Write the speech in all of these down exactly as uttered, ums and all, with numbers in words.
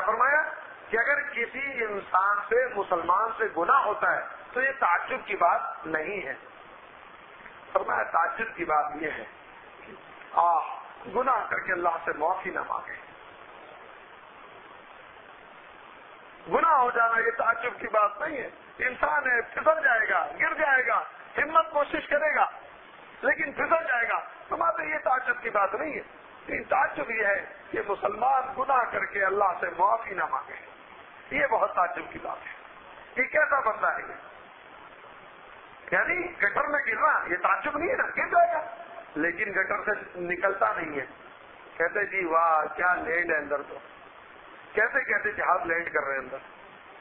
فرمایا کہ اگر کسی انسان سے مسلمان سے گناہ ہوتا ہے تو یہ تعجب کی بات نہیں ہے. فرمایا تعجب کی بات یہ ہے کہ آہ گناہ کر کے اللہ سے معافی نہ مانگے. گناہ ہو جانا یہ تعجب کی بات نہیں ہے. انسان ہے پھسل جائے گا, گر جائے گا, ہمت کوشش کرے گا لیکن پھسل جائے گا. فرماتے یہ تعجب کی بات نہیں ہے. تعجب یہ ہے کہ مسلمان گناہ کر کے اللہ سے معافی نہ مانگے. یہ بہت تعجب کی بات ہے. یہ کیسا بندہ ہے یہ؟ یعنی گٹر میں گرنا یہ تعجب نہیں ہے نا, گر جائے گا لیکن گٹر سے نکلتا نہیں ہے. کہتے جی واہ کیا لینڈ ہے اندر, تو کیسے کیسے جہاز لینڈ کر رہے ہیں اندر,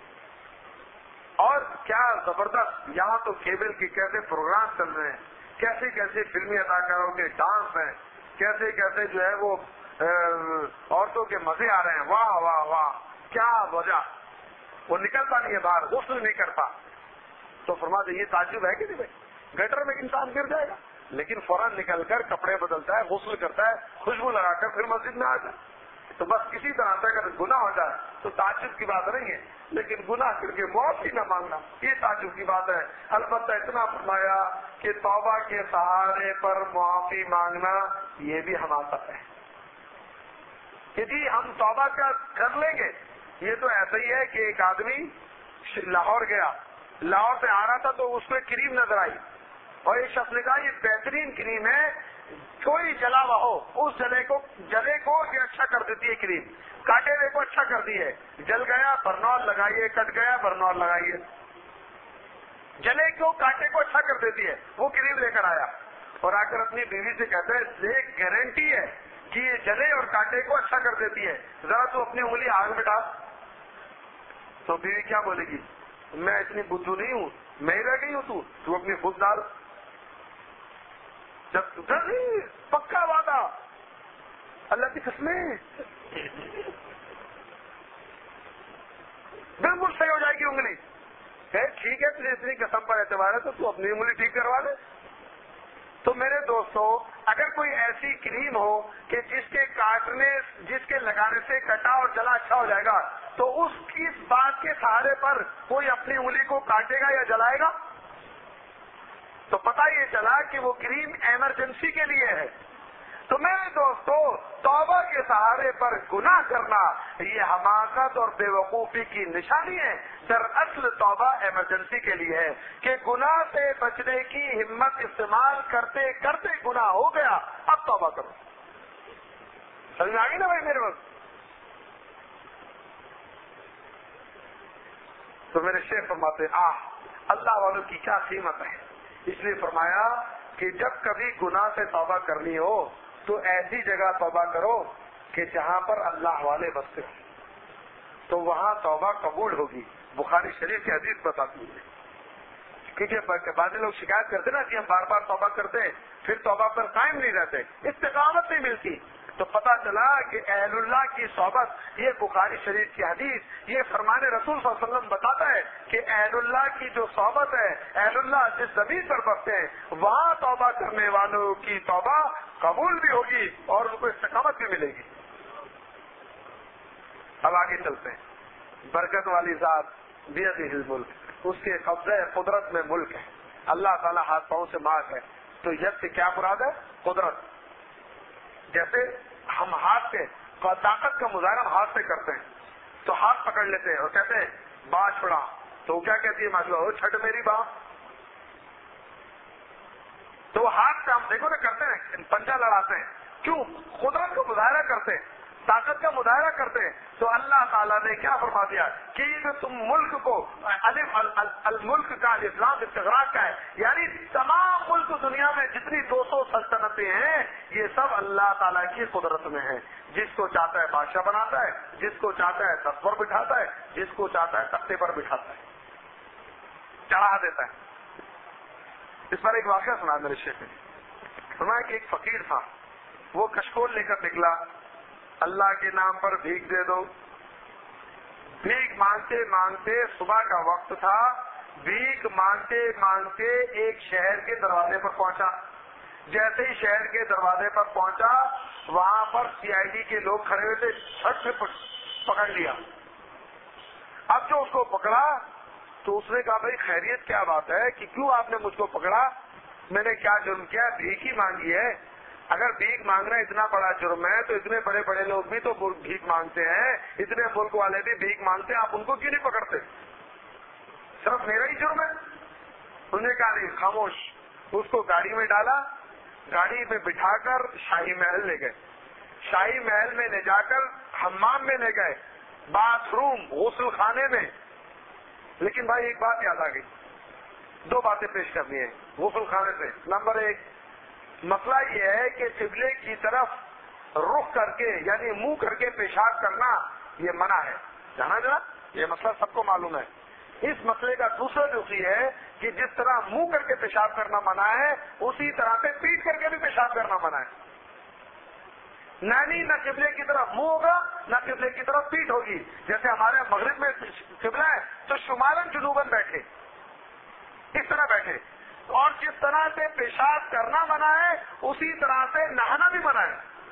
اور کیا زبردست یہاں تو کیبل کے کیسے پروگرام چل رہے ہیں, کیسے کیسے فلمی اداکاروں کے ڈانس ہیں, کیسے کیسے جو ہے وہ عورتوں کے مزے آ رہے ہیں. واہ واہ واہ کیا وجہ. وہ نکلتا نہیں ہے باہر, غسل نہیں کرتا. تو فرماتے یہ تعجب ہے کہ نہیں بھائی. گٹر میں انسان گر جائے گا لیکن فوراً نکل کر کپڑے بدلتا ہے, غسل کرتا ہے, خوشبو لگا کر پھر مسجد میں آ جائے. تو بس کسی طرح سے اگر گناہ ہو جائے تو تعجب کی بات نہیں ہے, لیکن گناہ کر کے معافی نہ مانگنا یہ تعجب کی بات ہے. البتہ اتنا فرمایا کہ توبہ کے سہارے پر معافی مانگنا یہ بھی حماقت ہے کہ جی ہم توبہ کا کر لیں گے. یہ تو ایسا ہی ہے کہ ایک آدمی لاہور گیا, لاہور سے آ رہا تھا تو اس میں کریم نظر آئی اور ایک شخص نے کہا یہ بہترین کریم ہے, کوئی جلا ہوا ہو اس جلے کو جلے کو یہ اچھا کر دیتی ہے کریم, کاٹے ہوئے کو اچھا کر دی ہے. جل گیا برنول لگائیے, کٹ گیا برنول لگائیے. جلے کو کاٹے کو اچھا کر دیتی ہے. وہ کریم لے کر آیا اور آ کر اپنی بیوی سے کہتا ہے یہ گارنٹی ہے کہ یہ جلے اور کاٹے کو اچھا کر دیتی ہے, ذرا تو اپنی انگلی آگ میں ڈال. تو بیوی کیا بولے گی, میں اتنی بدھو نہیں ہوں, میں ہی رہ گئی ہوں, تو تو اپنی خود ڈال. جب پکا وعدہ اللہ کی قسمیں بالکل صحیح ہو جائے گی انگلی. ٹھیک ہے تجھے اتنی قسم پر اعتبار ہے تو تو اپنی انگلی ٹھیک کروا دے. تو میرے دوستو اگر کوئی ایسی کریم ہو کہ جس کے کاٹنے جس کے لگانے سے کٹا اور جلا اچھا ہو جائے گا تو اس کی بات کے سہارے پر کوئی اپنی انگلی کو کاٹے گا یا جلائے گا؟ تو پتہ یہ چلا کہ وہ کریم ایمرجنسی کے لیے ہے. تو میرے دوستو توبہ کے سہارے پر گناہ کرنا یہ حماقت اور بے وقوفی کی نشانی ہے. دراصل توبہ ایمرجنسی کے لیے ہے کہ گناہ سے بچنے کی ہمت استعمال کرتے کرتے گناہ ہو گیا, اب توبہ کرو. سمجھ میں آ گئی نا بھائی میرے وقت؟ تو میرے شیخ فرماتے ہیں آہ اللہ والوں کی کیا قیمت ہے. اس لیے فرمایا کہ جب کبھی گناہ سے توبہ کرنی ہو تو ایسی جگہ توبہ کرو کہ جہاں پر اللہ والے بستے ہوں, تو وہاں توبہ قبول ہوگی. بخاری شریف کی حدیث بتاتی ہے. کیونکہ بعض لوگ شکایت کرتے نا کہ ہم بار بار توبہ کرتے ہیں پھر توبہ پر قائم نہیں رہتے, استقامت نہیں ملتی. تو پتہ چلا کہ اہل اللہ کی صحبت, یہ بخاری شریف کی حدیث, یہ فرمان رسول صلی اللہ علیہ وسلم بتاتا ہے کہ اہل اللہ کی جو صحبت ہے, اہل اللہ جس زمین پر بستے ہیں وہاں توبہ کرنے والوں کی توبہ قبول بھی ہوگی اور ان کو استقامت بھی ملے گی. اب آگے چلتے ہیں. برکت والی ذات بیدہ الملک, اس کے قبضہ قدرت میں ملک ہے. اللہ تعالیٰ ہاتھ پاؤں سے مالک ہے. تو ید سے کیا مراد ہے؟ قدرت. جیسے ہم ہاتھ سے طاقت کا مظاہرہ ہم ہاتھ سے کرتے ہیں تو ہاتھ پکڑ لیتے ہیں اور کہتے ہیں باں چھڑا, تو وہ کیا کہتی ہے ماشاء اللہ چھٹ میری باں. تو وہ ہاتھ سے ہم دیکھو نا کرتے ہیں, پنجہ لڑاتے ہیں. کیوں؟ قدرت کا مظاہرہ کرتے ہیں, طاقت کا مظاہرہ کرتے ہیں. تو اللہ تعالیٰ نے کیا فرما دیا کہ یہ تم ملک کو الف الملک کا اسلام استغراق کا ہے, یعنی تمام ملک دنیا میں جتنی دو سو سلطنتیں ہیں یہ سب اللہ تعالیٰ کی قدرت میں ہیں. جس کو چاہتا ہے بادشاہ بناتا ہے, جس کو چاہتا ہے تخت پر بٹھاتا ہے, جس کو چاہتا ہے تختے پر بٹھاتا ہے, چڑھا دیتا ہے. اس پر ایک واقعہ سنا میرے شیخ نے. سنا کہ ایک فقیر تھا, وہ کشکول لے کر نکلا, اللہ کے نام پر بھیک دے دو. بھیک مانگتے مانگتے صبح کا وقت تھا, بھیک مانگتے مانگتے ایک شہر کے دروازے پر پہنچا. جیسے ہی شہر کے دروازے پر پہنچا وہاں پر سی آئی ڈی کے لوگ کھڑے ہوئے تھے, چھٹ سے پکڑ لیا. اب جو اس کو پکڑا تو اس نے کہا بھائی خیریت کیا بات ہے کہ کیوں آپ نے مجھ کو پکڑا؟ میں نے کیا جرم کیا؟ بھیک ہی مانگی ہے. اگر بھیک مانگنا اتنا بڑا جرم ہے تو اتنے بڑے بڑے لوگ بھی تو بھیک مانگتے ہیں, اتنے ملک والے بھی بھیک مانگتے ہیں, آپ ان کو کیوں نہیں پکڑتے؟ صرف میرا ہی جرم ہے؟ انہوں نے کہا نہیں, خاموش. اس کو گاڑی میں ڈالا, گاڑی میں بٹھا کر شاہی محل لے گئے. شاہی محل میں لے جا کر حمام میں لے گئے, باتھ روم, غسل خانے میں. لیکن بھائی ایک بات یاد آ گئی, دو باتیں پیش کرنی ہیں غسل خانے سے. نمبر ایک, مسئلہ یہ ہے کہ قبلے کی طرف رخ کر کے یعنی منہ کر کے پیشاب کرنا یہ منع ہے, جانا جنا یہ مسئلہ سب کو معلوم ہے. اس مسئلے کا دوسرا رخ یہ ہے کہ جس طرح منہ کر کے پیشاب کرنا منع ہے اسی طرح سے پیٹ کر کے بھی پیشاب کرنا منع ہے. نہیں, نہ قبلے کی طرف منہ ہوگا نہ قبلے کی طرف پیٹ ہوگی. جیسے ہمارے مغرب میں قبلہ ہے تو شمالن جنوبن بیٹھے, اس طرح بیٹھے. اور جس طرح سے پیشاب کرنا منع ہے اسی طرح سے نہانا بھی منع ہے.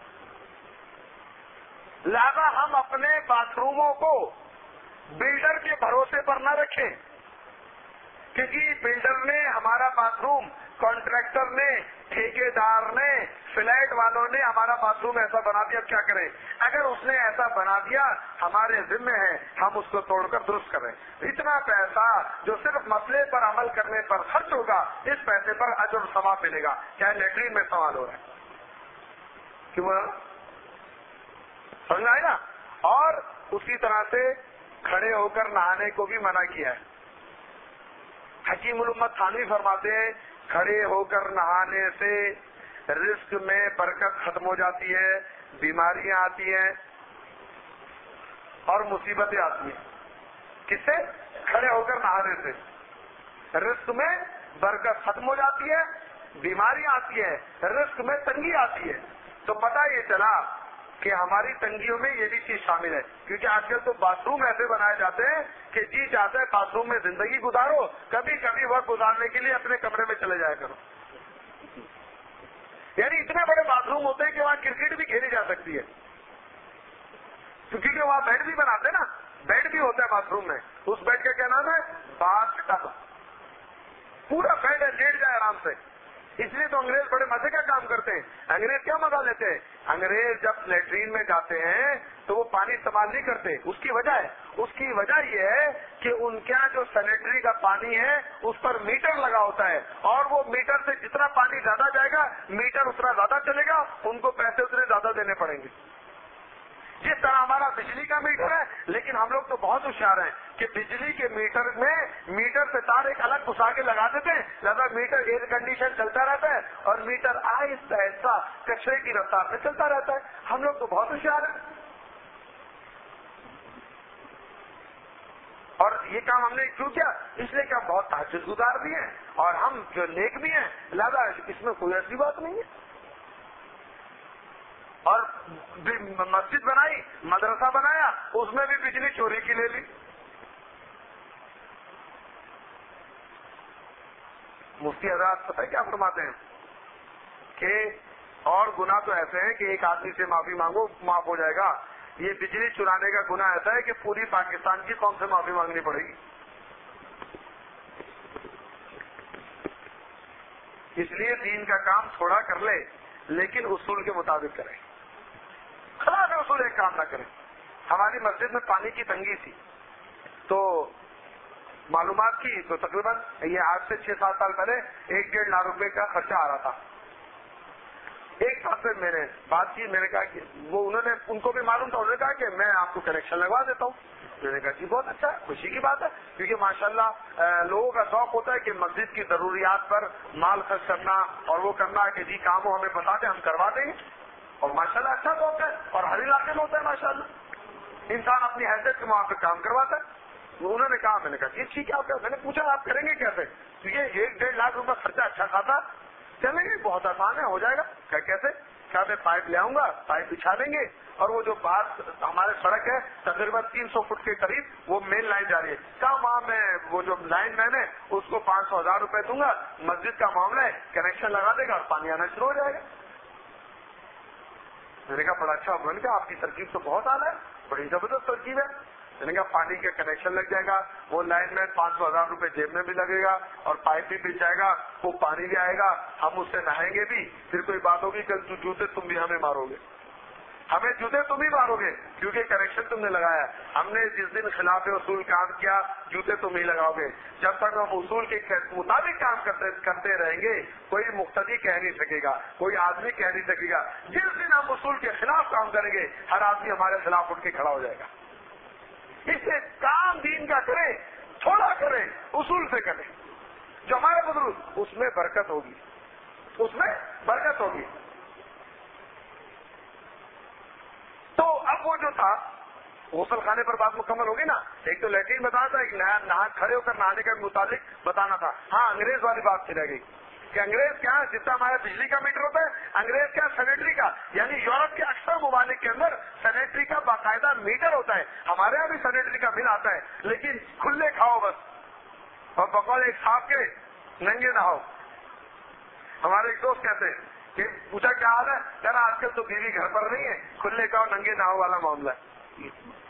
لہذا ہم اپنے باتھ روموں کو بلڈر کے بھروسے پر نہ رکھیں, کیونکہ بلڈر نے ہمارا باتھ روم, کانٹریکٹر نے, ٹھیکیدار نے, فلیٹ والوں نے ہمارا باتھ روم ایسا بنا دیا, کیا کریں؟ اگر اس نے ایسا بنا دیا ہمارے ذمہ ہے ہم اس کو توڑ کر درست کریں. اتنا پیسہ جو صرف مسئلے پر عمل کرنے پر خرچ ہوگا, اس پیسے پر اجر و ثواب ملے گا. کیا لیٹرین میں سوال ہو رہا ہے کیوں؟ سمجھ آئے نا. اور اسی طرح سے کھڑے ہو کر نہانے کو بھی منع کیا ہے. حکیم الامت تھانوی فرماتے ہیں کھڑے ہو کر نہانے سے رزق میں برکت ختم ہو جاتی ہے, بیماریاں آتی ہیں اور مصیبتیں آتی ہیں. کس سے؟ کھڑے ہو کر نہانے سے رزق میں برکت ختم ہو جاتی ہے, بیماریاں آتی ہیں, رزق میں تنگی آتی ہے. تو پتہ یہ چلا کہ ہماری تنگیوں میں یہ بھی چیز شامل ہے, کیونکہ آج کل تو باتھ روم ایسے بنائے جاتے ہیں کہ جی چاہتے ہیں باتھ روم میں زندگی گزارو, کبھی کبھی وقت گزارنے کے لیے اپنے کمرے میں چلے جایا کرو. یعنی اتنے بڑے باتھ روم ہوتے ہیں کہ وہاں کرکٹ بھی کھیلی جا سکتی ہے, کیونکہ وہاں بیڈ بھی بناتے ہیں نا, بیڈ بھی ہوتا ہے باتھ روم میں. اس بیڈ کا کیا نام ہے؟ Bathtub. پورا بیڈ ہے, لیٹ جائے آرام سے. اس لیے تو انگریز بڑے مزے کا کام کرتے ہیں. انگریز کیا مزہ لیتے ہیں؟ انگریز جب لیٹرین میں جاتے ہیں تو وہ پانی استعمال نہیں کرتے. اس کی وجہ ہے اس کی وجہ یہ ہے کہ ان کا جو سینیٹری کا پانی ہے اس پر میٹر لگا ہوتا ہے, اور وہ میٹر سے جتنا پانی زیادہ جائے گا میٹر اتنا زیادہ چلے گا, ان کو پیسے اتنے زیادہ دینے پڑیں گے. جس طرح ہمارا بجلی کا میٹر ہے, لیکن ہم لوگ تو بہت ہوشیار ہیں کہ بجلی کے میٹر میں میٹر سے تار ایک الگ گھسا کے لگا دیتے ہیں, لہٰذا میٹر ایئر کنڈیشن چلتا رہتا ہے اور میٹر آہستہ آہستہ کچرے کی رفتار سے چلتا رہتا ہے. ہم لوگ تو بہت ہوشیار ہیں. اور یہ کام ہم نے کیوں کیا؟ اس لیے کہ ہم بہت تہجد گزار بھی ہیں اور ہم جو نیک بھی ہیں, لہٰذا اس میں کوئی ایسی بات نہیں ہے. اور مسجد بنائی, مدرسہ بنایا, اس میں بھی بجلی چوری کی لے لی. مفتی حضرات پتہ ہے کیا فرماتے ہیں کہ اور گناہ تو ایسے ہیں کہ ایک آدمی سے معافی مانگو معاف ہو جائے گا, یہ بجلی چرانے کا گناہ ایسا ہے کہ پوری پاکستان کی قوم سے معافی مانگنی پڑے گی. اس لیے دین کا کام تھوڑا کر لے لیکن اصول کے مطابق کریں, خلاف اصول ایک کام نہ کریں. ہماری مسجد میں پانی کی تنگی تھی تو معلومات کی تو تقریباً یہ آج سے چھ سات سال پہلے ایک ڈیڑھ لاکھ روپے کا خرچہ آ رہا تھا. ایک ساتھ سے میں نے بات کی, میں نے کہا کہ وہ انہوں نے ان کو بھی معلوم تھا, انہوں نے کہا کہ میں آپ کو کنیکشن لگوا دیتا ہوں. میں نے کہا جی بہت اچھا ہے, خوشی کی بات ہے, کیونکہ ماشاءاللہ لوگوں کا شوق ہوتا ہے کہ مسجد کی ضروریات پر مال خرچ کرنا اور وہ کرنا کہ جی کام ہو ہمیں بتا دیں ہم کروا دیں گے. اور ماشاءاللہ اچھا شوق ہے اور ہر علاقے میں ہوتا ہے ماشاءاللہ, انسان اپنی حیثیت کے موافق کام کرواتا ہے. انہوں نے کہا, میں نے کہا جی ٹھیک ہے. میں نے پوچھا آپ کریں گے کیسے؟ کیونکہ ایک ڈیڑھ لاکھ روپے خرچہ اچھا خاصا چلیں گے, بہت آسان ہے, ہو جائے گا. کیا کیسے؟ کیا میں پائپ لے آؤں گا, پائپ بچھا دیں گے, اور وہ جو باہر ہمارے سڑک ہے تقریباً تین سو فٹ کے قریب وہ مین لائن جا رہی ہے, کہاں وہاں میں وہ جو لائن مین ہے اس کو پانچ سو ہزار روپے دوں گا, مسجد کا معاملہ ہے, کنیکشن لگا دے گا اور پانی آنا شروع ہو جائے گا. میں نے کہا بڑا اچھا, میں نے کہا آپ کی ترکیب تو بہت اعلیٰ ہے, بڑی زبردست ترکیب ہے. میں نے کہا پانی کا کنیکشن لگ جائے گا, وہ لائن مین پانچ سو ہزار روپے جیب میں بھی لگے گا اور پائپ بھی مل جائے گا, وہ پانی بھی آئے گا, ہم اس سے نہائیں گے بھی, پھر کوئی بات ہوگی کل جوتے تم بھی ہمیں مارو گے, ہمیں جوتے تم ہی مارو گے کیونکہ کنیکشن تم نے لگایا. ہم نے جس دن خلاف اصول کام کیا جوتے تم ہی لگاؤ گے. جب تک ہم اصول کے مطابق کام کرتے کرتے رہیں گے کوئی مقتدی کہہ نہیں سکے گا, کوئی آدمی کہہ نہیں سکے گا. جس دن ہم اصول کے خلاف کام کریں گے ہر آدمی ہمارے خلاف اٹھ کے کھڑا ہو جائے گا. اس سے کام دین کا کرے, تھوڑا کرے, اصول سے کرے. جو ہمارے بزرگ اس میں برکت ہوگی, اس میں برکت ہوگی. تو اب وہ جو تھا غسل خانے پر بات مکمل ہوگی نا. ایک تو لیٹرین بتانا تھا, ایک نہا کھڑے ہو کر نہانے کے متعلق بتانا تھا. ہاں انگریز والی بات رہ گئی کہ انگریز کیا جتنا ہمارا بجلی کا میٹر ہوتا ہے انگریز کیا سینیٹری کا, یعنی یورپ کے اکثر ممالک کے اندر سینیٹری کا باقاعدہ میٹر ہوتا ہے. ہمارے یہاں بھی سینیٹری کا بل آتا ہے لیکن کھلے کھاؤ بس, اور بقول ایک صاحب کے ننگے نہ ہو. ہمارے ایک دوست کہتے ہیں کہ پوچھا کیا حال ہے, کہنا آج کل تو بیوی گھر پر نہیں ہے, کھلے کھاؤ ننگے نہ ہو والا معاملہ ہے.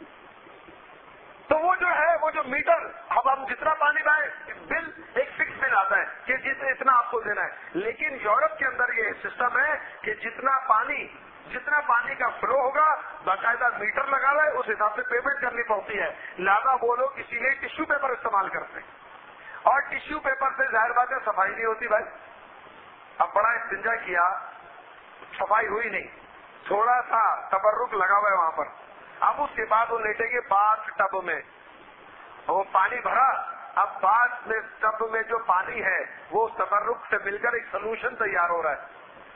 تو وہ جو ہے وہ جو میٹر, اب ہم جتنا پانی بھائے بل ایک فکس بل آتا ہے کہ جس اتنا آپ کو دینا ہے. لیکن یورپ کے اندر یہ سسٹم ہے کہ جتنا پانی جتنا پانی کا فلو ہوگا باقاعدہ میٹر لگا ہوا ہے, اس حساب سے پیمنٹ کرنی پڑتی ہے. لہٰذا وہ لوگ اسی لیے ٹشو پیپر استعمال کرتے ہیں, اور ٹشو پیپر سے ظاہر بات ہے صفائی نہیں ہوتی بھائی. اب بڑا استنجا کیا, صفائی ہوئی نہیں, تھوڑا سا تبرک لگا ہوا ہے وہاں پر. اب اس کے بعد وہ لیٹیں گے باتھ ٹب میں, وہ پانی بھرا, اب باتھ میں ٹب میں جو پانی ہے وہ تبرک سے مل کر ایک سولوشن تیار ہو رہا ہے.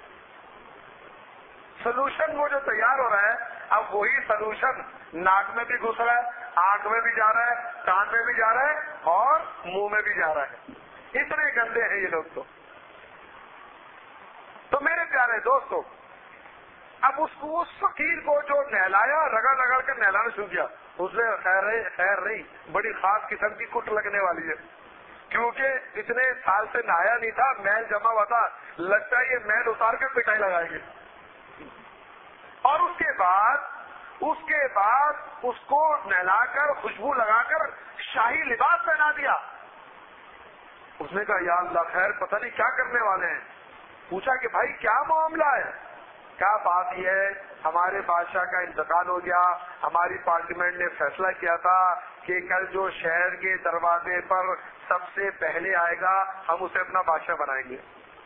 سولوشن وہ جو تیار ہو رہا ہے, اب وہی سولوشن ناک میں بھی گھس رہا ہے, آنکھ میں بھی جا رہا ہے, کان میں بھی جا رہا ہے اور منہ میں بھی جا رہا ہے. اتنے گندے ہیں یہ لوگ. تو تو میرے پیارے دوستو, اب اس کو اس فقیر کو جو نہلایا, رگڑ رگڑ کر نہلانا شروع کیا, اس میں خیر خیر نہیں, بڑی خاص قسم کی کٹ لگنے والی ہے کیونکہ اتنے سال سے نہایا نہیں تھا, میل جمع ہوا تھا, لگتا ہے یہ میل اتار کر پٹائی لگائیں گے. اور اس کے بعد اس کے بعد اس کو نہلا کر خوشبو لگا کر شاہی لباس پہنا دیا. اس نے کہا یا اللہ خیر, پتہ نہیں کیا کرنے والے ہیں. پوچھا کہ بھائی کیا معاملہ ہے. کیا بات یہ ہے, ہمارے بادشاہ کا انتقال ہو گیا, ہماری پارلیمنٹ نے فیصلہ کیا تھا کہ کل جو شہر کے دروازے پر سب سے پہلے آئے گا ہم اسے اپنا بادشاہ بنائیں گے.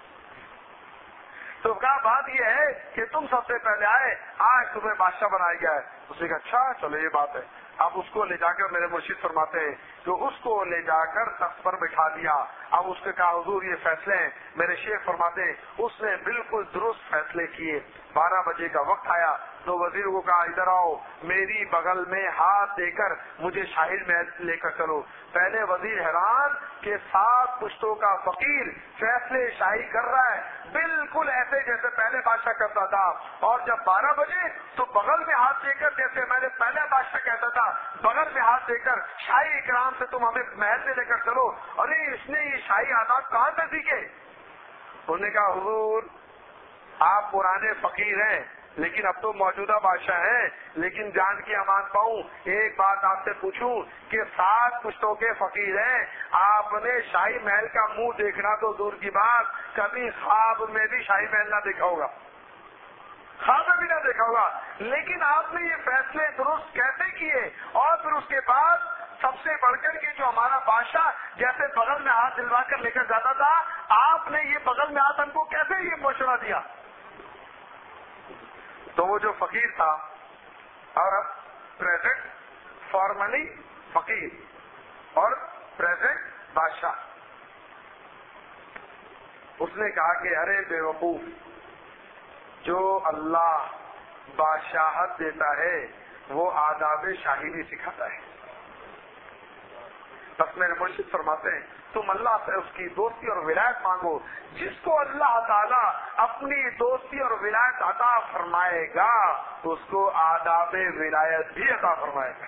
تو کہا بات یہ ہے کہ تم سب سے پہلے آئے, آج تمہیں بادشاہ بنایا گیا ہے. اس نے کہا اچھا چلو یہ بات ہے. اب اس کو لے جا کر میرے مرشد فرماتے ہیں کہ اس کو لے جا کر تخت پر بٹھا دیا. اب اس نے کہا حضور یہ فیصلے ہیں. میرے شیخ فرماتے ہیں اس نے بالکل درست فیصلے کیے. بارہ بجے کا وقت آیا تو وزیر کو کہا ادھر آؤ, میری بغل میں ہاتھ دے کر مجھے شاہی محل لے کر چلو. پہلے وزیر حیران کہ سات پشتوں کا فقیر فیصلے شاہی کر رہا ہے بالکل ایسے جیسے پہلے بادشاہ کرتا تھا, اور جب بارہ بجے تو بغل میں ہاتھ دے کر جیسے میں نے پہلے بادشاہ کہتا تھا بغل میں ہاتھ دے کر شاہی اکرام سے تم ہمیں محل میں لے کر چلو. ارے اس نے یہ شاہی آداب کہاں سے سیکھے؟ انہوں نے کہا حضور آپ پرانے فقیر ہیں لیکن اب تو موجودہ بادشاہ ہیں, لیکن جان کی امان پاؤں ایک بات آپ سے پوچھوں کہ سات پشتوں کے فقیر ہیں, آپ نے شاہی محل کا منہ دیکھنا تو دور کی بات, کبھی خواب میں بھی شاہی محل نہ دیکھا ہوگا, خواب میں بھی نہ دیکھا ہوگا. لیکن آپ نے یہ فیصلے درست کیسے کیے؟ اور پھر اس کے بعد سب سے بڑھ کر کے جو ہمارا بادشاہ جیسے بغل میں ہاتھ دلوا کر لے کر جاتا تھا, آپ نے یہ بغل میں ہاتھ ہم کو کیسے یہ مشورہ دیا؟ تو وہ جو فقیر تھا اور اب پریزنٹ فارملی فقیر اور پریزنٹ بادشاہ, اس نے کہا کہ ارے بے وقوف, جو اللہ بادشاہت دیتا ہے وہ آداب شاہی بھی سکھاتا ہے. بس میرے مرشد فرماتے ہیں تم اللہ سے اس کی دوستی اور ولایت مانگو. جس کو اللہ تعالیٰ اپنی دوستی اور ولایت عطا فرمائے گا اس کو آداب ولایت بھی عطا فرمائے گا,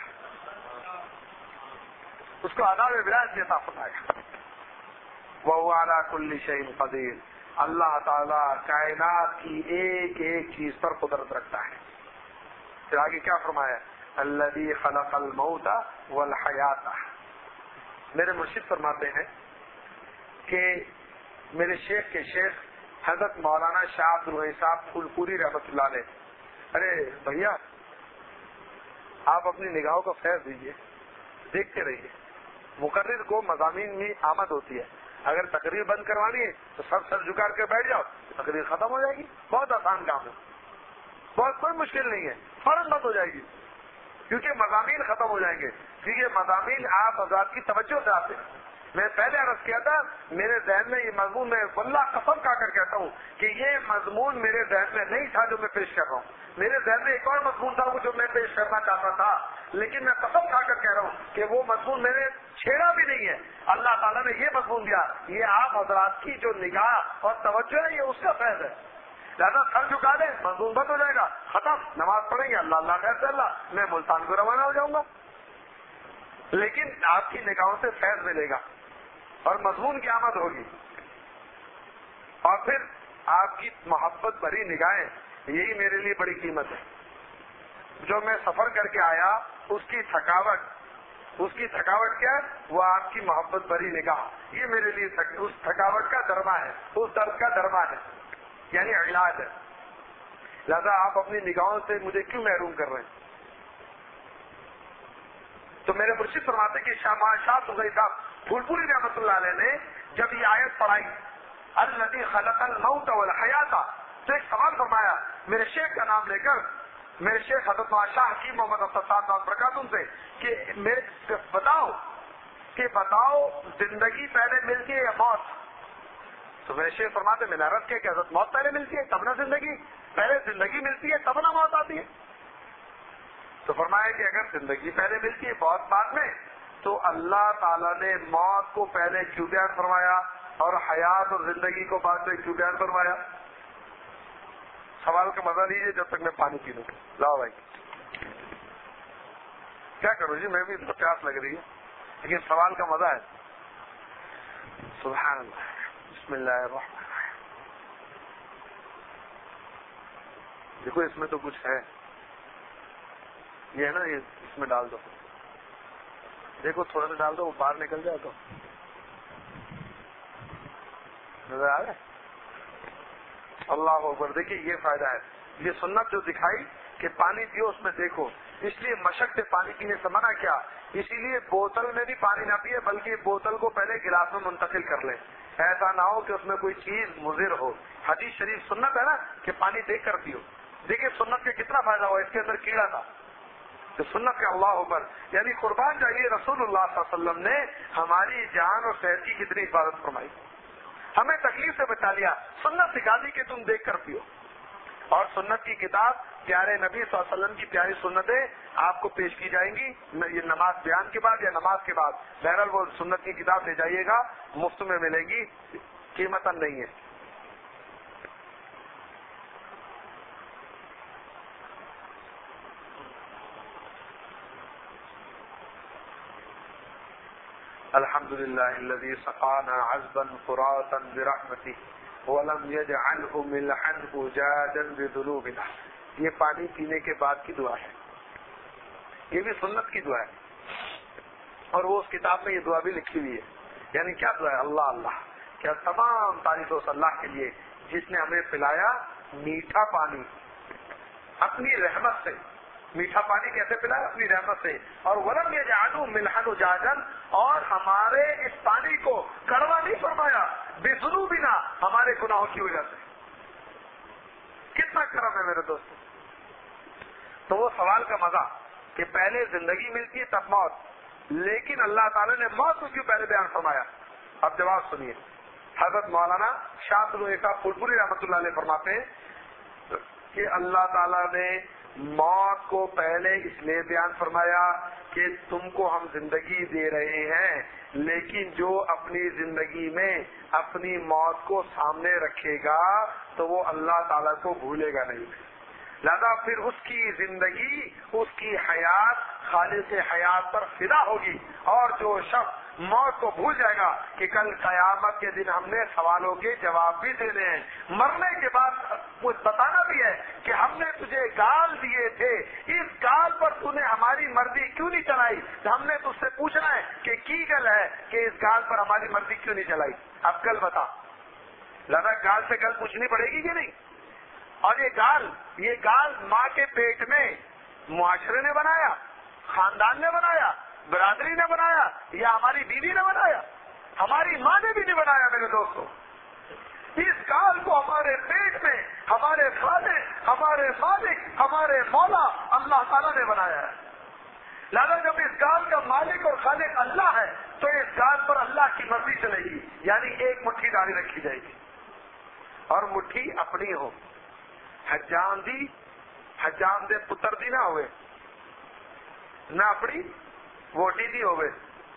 اس کو آداب ولایت بھی عطا فرمائے گا. وَهُوَ عَلَى كُلِّ شَيْءٍ قَدِيرٌ, اللہ تعالیٰ کائنات کی ایک ایک چیز پر قدرت رکھتا ہے. پھر آگے کیا فرمایا؟ الذی خلق الموت والحیات. میرے مرشد فرماتے ہیں کہ میرے شیخ کے شیخ حضرت مولانا شاہ عبد الغنی صاحب پھولپوری رحمۃ اللہ علیہ، ارے بھیا آپ اپنی نگاہوں کا فیض دیجیے، دیکھتے رہیے. مقرر کو مضامین میں آمد ہوتی ہے، اگر تقریر بند کروانی ہے تو سب سر جھکا کے بیٹھ جاؤ، تقریر ختم ہو جائے گی. بہت آسان کام ہے، بہت کوئی مشکل نہیں ہے، فوراً بند ہو جائے گی کیونکہ مضامین ختم ہو جائیں گے. کیونکہ مضامین آپ حضرات کی توجہ سے آتے ہیں. میں پہلے عرض کیا تھا میرے ذہن میں یہ مضمون، میں واللہ قسم کھا کر کہتا ہوں کہ یہ مضمون میرے ذہن میں نہیں تھا جو میں پیش کر رہا ہوں. میرے ذہن میں ایک اور مضمون تھا جو میں پیش کرنا چاہتا تھا، لیکن میں قسم کھا کر کہہ رہا ہوں کہ وہ مضمون میں نے چھیڑا بھی نہیں ہے. اللہ تعالیٰ نے یہ مضمون دیا، یہ آپ حضرات کی جو نگاہ اور توجہ ہے یہ اس کا فیض ہے. لہٰذا سر جھکا دیں، مضمون بند ہو جائے گا، ختم. نماز پڑھیں گے، اللہ اللہ خیر سے اللہ، میں ملتان کو روانہ ہو جاؤں گا. لیکن آپ کی نگاہوں سے فیض ملے گا اور مضمون کی آمد ہوگی، اور پھر آپ کی محبت بھری نگاہیں، یہی میرے لیے بڑی قیمت ہے. جو میں سفر کر کے آیا اس کی تھکاوٹ، اس کی تھکاوٹ کیا ہے؟ وہ آپ کی محبت بھری نگاہ، یہ میرے لیے تھک... اس تھکاوٹ کا درما ہے، اس درد کا درما ہے، یعنی علاج ہے. لہذا آپ اپنی نگاہوں سے مجھے کیوں محروم کر رہے ہیں؟ تو میرے مرشد فرماتے کہ شاہ شاہ سغیری صاحب پھولپوری رحمۃ اللہ علیہ نے جب یہ آیت پڑھائی الذی خلق الموت والحیات، تو ایک سوال فرمایا میرے شیخ کا نام لے کر، میرے شیخ حضرت شاہ حکیم محمد افضل صاحب برکاتہ سے، کہ میرے بتاؤ کہ بتاؤ زندگی پہلے ملتی ہے یا موت؟ تو میرے شیخ فرماتے میں نے عرض کیا کہ حضرت موت پہلے ملتی ہے تب نہ زندگی، پہلے زندگی ملتی ہے تب نہ موت آتی ہے. تو فرمایا کہ اگر زندگی پہلے ملتی ہے بہت بعد میں، تو اللہ تعالیٰ نے موت کو پہلے کیوں بیان فرمایا اور حیات اور زندگی کو بعد میں کیوں بیان فرمایا؟ سوال کا مزہ لیجیے جب تک میں پانی پی لوں. لاؤ بھائی، کیا کروں جی، میں بھی تو پیاس لگ رہی ہے، لیکن سوال کا مزہ ہے. سبحان اللہ، بسم اللہ الرحمن الرحیم. دیکھو اس میں تو کچھ ہے، یہ ہے نا، یہ اس میں ڈال دو، دیکھو تھوڑا سا ڈال دو، وہ باہر نکل جائے تو نظر آ رہا ہے. اللہ اکبر. دیکھیے یہ فائدہ ہے، یہ سنت جو دکھائی کہ پانی پیو اس میں دیکھو، اس لیے مشق سے پانی پینے سے منع کیا. اسی لیے بوتل میں بھی پانی نہ پیے بلکہ بوتل کو پہلے گلاس میں منتقل کر لیں، ایسا نہ ہو کہ اس میں کوئی چیز مضر ہو. حدیث شریف سنت ہے نا کہ پانی دیکھ کر پیو. دیکھیے سنت کا کتنا فائدہ ہوا، اس کے اندر کیڑا تھا تو سنت کا اللہ اکبر. یعنی قربان جائیے رسول اللہ صلی اللہ علیہ وسلم نے ہماری جان اور صحت کی کتنی حفاظت فرمائی، ہمیں تکلیف سے بچا لیا. سنت سکھا دی کہ تم دیکھ کر پیو. اور سنت کی کتاب پیارے نبی صلی اللہ علیہ وسلم کی پیاری سنتیں آپ کو پیش کی جائیں گی، یہ نماز بیان کے بعد یا نماز کے بعد. بہرحال وہ سنت کی کتاب لے جائیے گا، مفت میں ملے گی، قیمت نہیں ہے. الحمد للہ الذی سقانا عذبا فراتا برحمتہ ولم یجعلہ ملحا اجاجا بذنوبنا. یہ پانی پینے کے بعد کی دعا ہے، یہ بھی سنت کی دعا ہے، اور وہ اس کتاب میں یہ دعا بھی لکھی ہوئی ہے. یعنی کیا دعا ہے؟ اللہ اللہ، کیا تمام تعریف اس اللہ کے لیے جس نے ہمیں پلایا میٹھا پانی اپنی رحمت سے. میٹھا پانی کیسے پلایا؟ اپنی رحمت سے. اور ولم یجعلہ ملحا اجاجا، اور ہمارے اس پانی کو کڑوا نہیں فرمایا بذنوبنا، ہمارے گناہوں کی وجہ سے. کتنا کرم ہے میرے دوستو. تو وہ سوال کا مزہ کہ پہلے زندگی ملتی ہے تب موت، لیکن اللہ تعالیٰ نے موت کو کیوں پہلے بیان فرمایا؟ اب جواب سنیے. حضرت مولانا شاہ سغیری صاحب پھولپوری رحمۃ اللہ علیہ فرماتے ہیں کہ اللہ تعالیٰ نے موت کو پہلے اس لیے بیان فرمایا کہ تم کو ہم زندگی دے رہے ہیں، لیکن جو اپنی زندگی میں اپنی موت کو سامنے رکھے گا تو وہ اللہ تعالیٰ کو بھولے گا نہیں. لہذا پھر اس کی زندگی، اس کی حیات خالق حیات پر فدا ہوگی، اور جو شخص موت کو بھول جائے گا کہ کل قیامت کے دن ہم نے سوالوں کے جواب بھی دینے ہیں، مرنے کے بعد کچھ بتانا بھی ہے کہ ہم نے تجھے گال دیے تھے، اس گال پر تو نے ہماری مرضی کیوں نہیں چلائی، ہم نے تجھ سے پوچھنا ہے کہ کی گل ہے کہ اس گال پر ہماری مرضی کیوں نہیں چلائی، اب گل بتا۔ لہذا گال سے گل پوچھنی پڑے گی کہ نہیں؟ اور یہ گال یہ گال ماں کے پیٹ میں معاشرے نے بنایا، خاندان نے بنایا، برادری نے بنایا، یا ہماری بیوی نے بنایا؟ ہماری ماں نے بھی نہیں بنایا میرے دوستوں۔ اس گال کو ہمارے پیٹ میں ہمارے خالق، ہمارے مالک، ہمارے مولا اللہ تعالیٰ نے بنایا ہے۔ لہذا جب اس گال کا مالک اور خالق اللہ ہے تو اس گال پر اللہ کی مرضی چلے گی، یعنی ایک مٹھی داڑھی رکھی جائے گی، اور مٹھی اپنی ہو، حجام دی حجام دے پتر دی نہ ہوئے، نہ اپنی ووٹی دی ہوئے،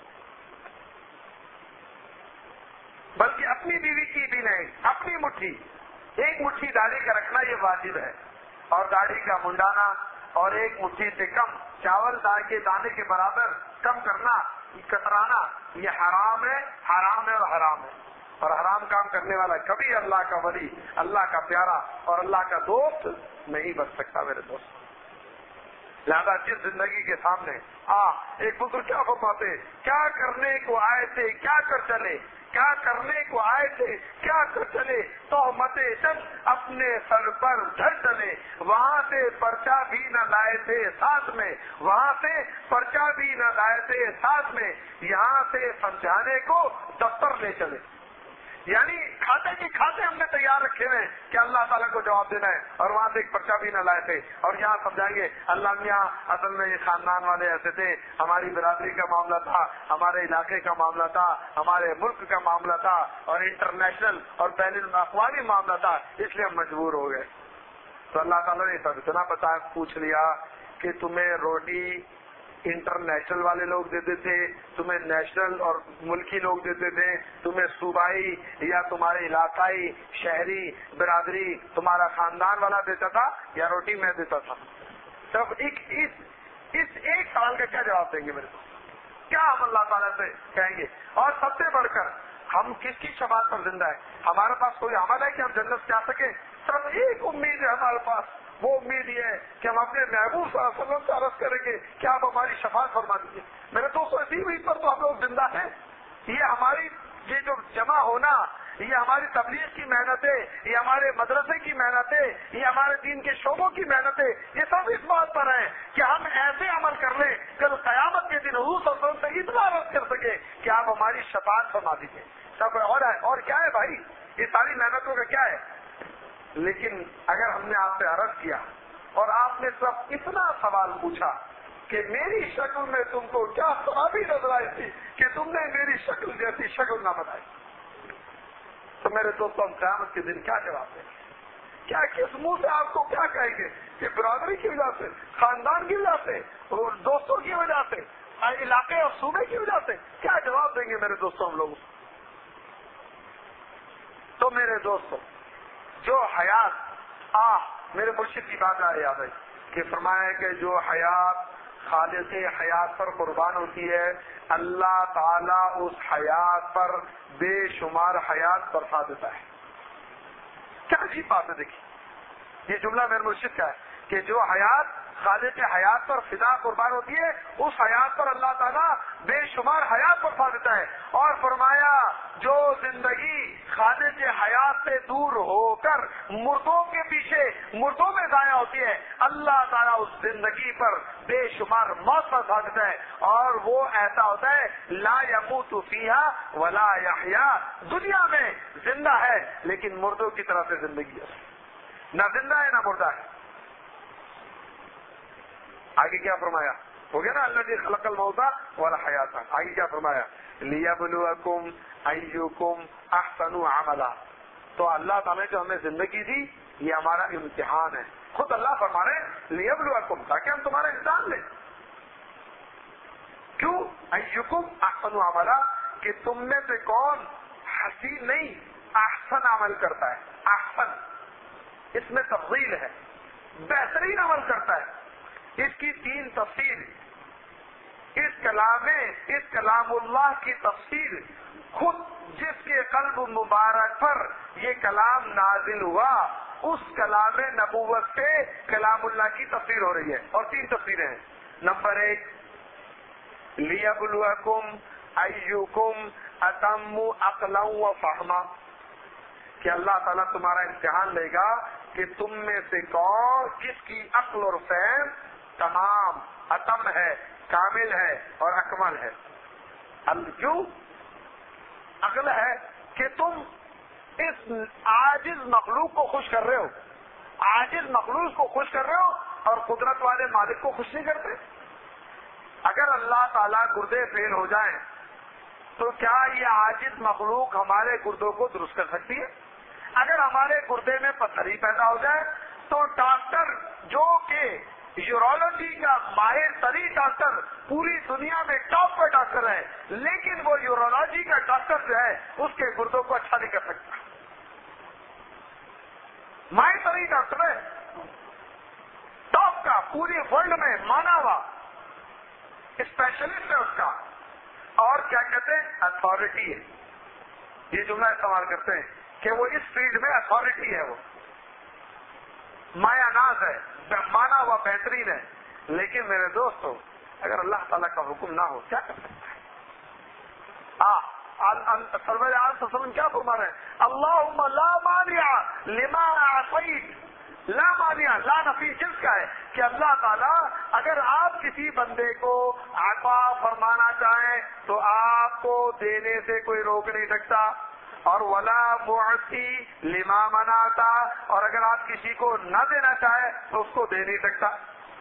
بلکہ اپنی بیوی کی بھی نہیں، اپنی مٹھی، ایک مٹھی داڑھی کا رکھنا یہ واجب ہے، اور داڑھی کا منڈانا اور ایک مٹھی سے کم چاول دال کے دانے کے برابر کم کرنا، کترانا، یہ حرام ہے، حرام ہے اور حرام ہے، اور حرام کام کرنے والا کبھی اللہ کا ولی، اللہ کا پیارا اور اللہ کا دوست نہیں بن سکتا میرے دوست۔ لہذا جس زندگی کے سامنے آ ایک بزرگ کیا فرماتے، کیا کرنے کو آئے تھے کیا کر چلے، کیا کرنے کو آئے تھے کیا کر چلے، تہمت جنگ اپنے سر پر دھر چلے، وہاں سے پرچہ بھی نہ لائے تھے ساتھ میں، وہاں سے پرچہ بھی نہ لائے تھے ساتھ میں، یہاں سے سمجھانے کو دفتر لے چلے۔ یعنی کھاتے کے کھاتے ہم نے تیار رکھے ہوئے کہ اللہ تعالیٰ کو جواب دینا ہے، اور وہاں سے ایک پرچہ بھی نہ لائے تھے، اور یہاں سمجھائیں گے اللہ میاں اصل میں یہ خاندان والے ایسے تھے، ہماری برادری کا معاملہ تھا، ہمارے علاقے کا معاملہ تھا، ہمارے ملک کا معاملہ تھا، اور انٹرنیشنل اور بین الاقوامی معاملہ تھا، اس لیے ہم مجبور ہو گئے۔ تو اللہ تعالیٰ نے سب اتنا بتا پوچھ لیا کہ تمہیں روٹی انٹرنیشنل والے لوگ دیتے تھے، تمہیں نیشنل اور ملکی لوگ دیتے تھے، تمہیں صوبائی یا تمہارے علاقائی شہری برادری تمہارا خاندان والا دیتا تھا، یا روٹی میں دیتا تھا؟ سب ایک اس اس ایک سوال کا کیا جواب دیں گے میرے کو؟ کیا ہم اللہ تعالیٰ سے کہیں گے؟ اور سب سے بڑھ کر ہم کس کی شفاعت پر زندہ ہے؟ ہمارے پاس کوئی عمل ہے کہ ہم جنت سے آ سکیں؟ صرف ایک امید ہے ہمارے پاس، وہ امید یہ ہے کہ ہم اپنے محبوب صلی اللہ علیہ وسلم سے عرض کریں گے کہ آپ ہماری شفاعت فرما دیجیے۔ میرے دوستوں اسی امید پر تو ہم لوگ زندہ ہیں۔ یہ ہماری یہ جو جمع ہونا، یہ ہماری تبلیغ کی محنت ہے، یہ ہمارے مدرسے کی محنت ہے، یہ ہمارے دین کے شعبوں کی محنت ہے، یہ سب اس بات پر ہے کہ ہم ایسے عمل کر لیں کل قیامت کے دن حضور صلی اللہ علیہ وسلم سے اتنا عرض کر سکے کہ آپ ہماری شفاعت فرما دیجیے۔ سب اور ہے، اور کیا ہے بھائی؟ یہ ساری محنتوں کا کیا ہے؟ لیکن اگر ہم نے آپ سے عرض کیا اور آپ نے صرف اتنا سوال پوچھا کہ میری شکل میں تم کو کیا خرابی نظر آئی تھی کہ تم نے میری شکل جیسی شکل نہ بنائی، تو میرے دوستوں ہم قیامت کے دن کیا جواب دیں گے؟ کیا کس منہ سے آپ کو کیا کہیں گے کہ برادری کی وجہ سے، خاندان کی وجہ سے، اور دوستوں کی وجہ سے، علاقے اور صوبے کی وجہ سے کیا جواب دیں گے میرے دوستوں ہم لوگ؟ تو میرے دوستوں جو حیات آ میرے مرشد کی بات آ یاد ہے کہ فرمایا کہ جو حیات خالق حیات پر قربان ہوتی ہے، اللہ تعالیٰ اس حیات پر بے شمار حیات برسا دیتا ہے۔ کیا عجیب بات ہے، دیکھیے یہ جملہ میرے مرشد کا ہے کہ جو حیات خالق حیات پر فدا قربان ہوتی ہے، اس حیات پر اللہ تعالیٰ بے شمار حیات برسا دیتا ہے، اور فرمایا جو زندگی خالق حیات سے دور ہو کر مردوں کے پیچھے مردوں میں ضائع ہوتی ہے، اللہ تعالیٰ اس زندگی پر بے شمار موت برسا دیتا ہے، اور وہ ایسا ہوتا ہے لا یموت فیہا ولا یحیا، دنیا میں زندہ ہے لیکن مردوں کی طرح سے زندگی ہے، نہ زندہ ہے نہ مردہ ہے۔ آگے کیا فرمایا؟ ہو گیا نا اللہ جی خلق الموت والحیات، آگے کیا فرمایا؟ لیبلوکم ایکم احسن عملا، تو اللہ تعالیٰ نے جو ہمیں زندگی دی یہ ہمارا امتحان ہے، خود اللہ فرما رہے ہیں لیبلوکم، تاکہ ہم تمہارا امتحان لیں۔ کیوں؟ ایکم احسن عملا، کہ تم میں سے کون حسین نہیں احسن عمل کرتا ہے۔ احسن اس میں تفضیل ہے، بہترین عمل کرتا ہے. اس کی تین تفسیر, اس کلام اس کلام اللہ کی تفسیر خود جس کے قلب مبارک پر یہ کلام نازل ہوا, اس کلام نبوت سے کلام اللہ کی تفسیر ہو رہی ہے. اور تین تفسیریں ہیں. نمبر ایک, لیبلوکم ایکم اتم عقلا و فہما, کہ اللہ تعالیٰ تمہارا امتحان لے گا کہ تم میں سے کون کس کی عقل اور فہم تمام اتم ہے, کامل ہے اور اکمل ہے. کیوں عقل ہے کہ تم اس عاجز مخلوق کو خوش کر رہے ہو, عاجز مخلوق کو خوش کر رہے ہو اور قدرت والے مالک کو خوش نہیں کرتے. اگر اللہ تعالیٰ گردے فیل ہو جائیں تو کیا یہ عاجز مخلوق ہمارے گردوں کو درست کر سکتی ہے؟ اگر ہمارے گردے میں پتھری پیدا ہو جائے تو ڈاکٹر جو کہ یورولوجی کا ماہر ترین ڈاکٹر پوری دنیا میں ٹاپ پر ڈاکٹر ہے, لیکن وہ یورولوجی کا ڈاکٹر جو ہے اس کے گردوں کو اچھا نہیں کر سکتا. ماہر ترین ڈاکٹر ہے, ٹاپ کا, پوری ورلڈ میں مانا ہوا اسپیشلسٹ ہے اس کا, اور کیا کہتے ہیں اتھارٹی ہے. یہ جملہ استعمال کرتے ہیں کہ وہ اس فیلڈ میں اتھارٹی ہے, وہ مایا ناز ہے, مانا ہوا بہترین ہے. لیکن میرے دوستو اگر اللہ تعالیٰ کا حکم نہ ہو کیا کر سکتا ہے؟ سرور عالم صلی اللہ علیہ وسلم کیا فرما رہے ہیں؟ اللہم لا مانع لما اعطیت, لا مانع لا نفی جنس کا ہے کہ اللہ تعالیٰ اگر آپ کسی بندے کو عطا فرمانا چاہیں تو آپ کو دینے سے کوئی روک نہیں سکتا, اور ولا معطی لما منعتا, اور اگر آپ کسی کو نہ دینا چاہیں تو اس کو دے نہیں سکتا.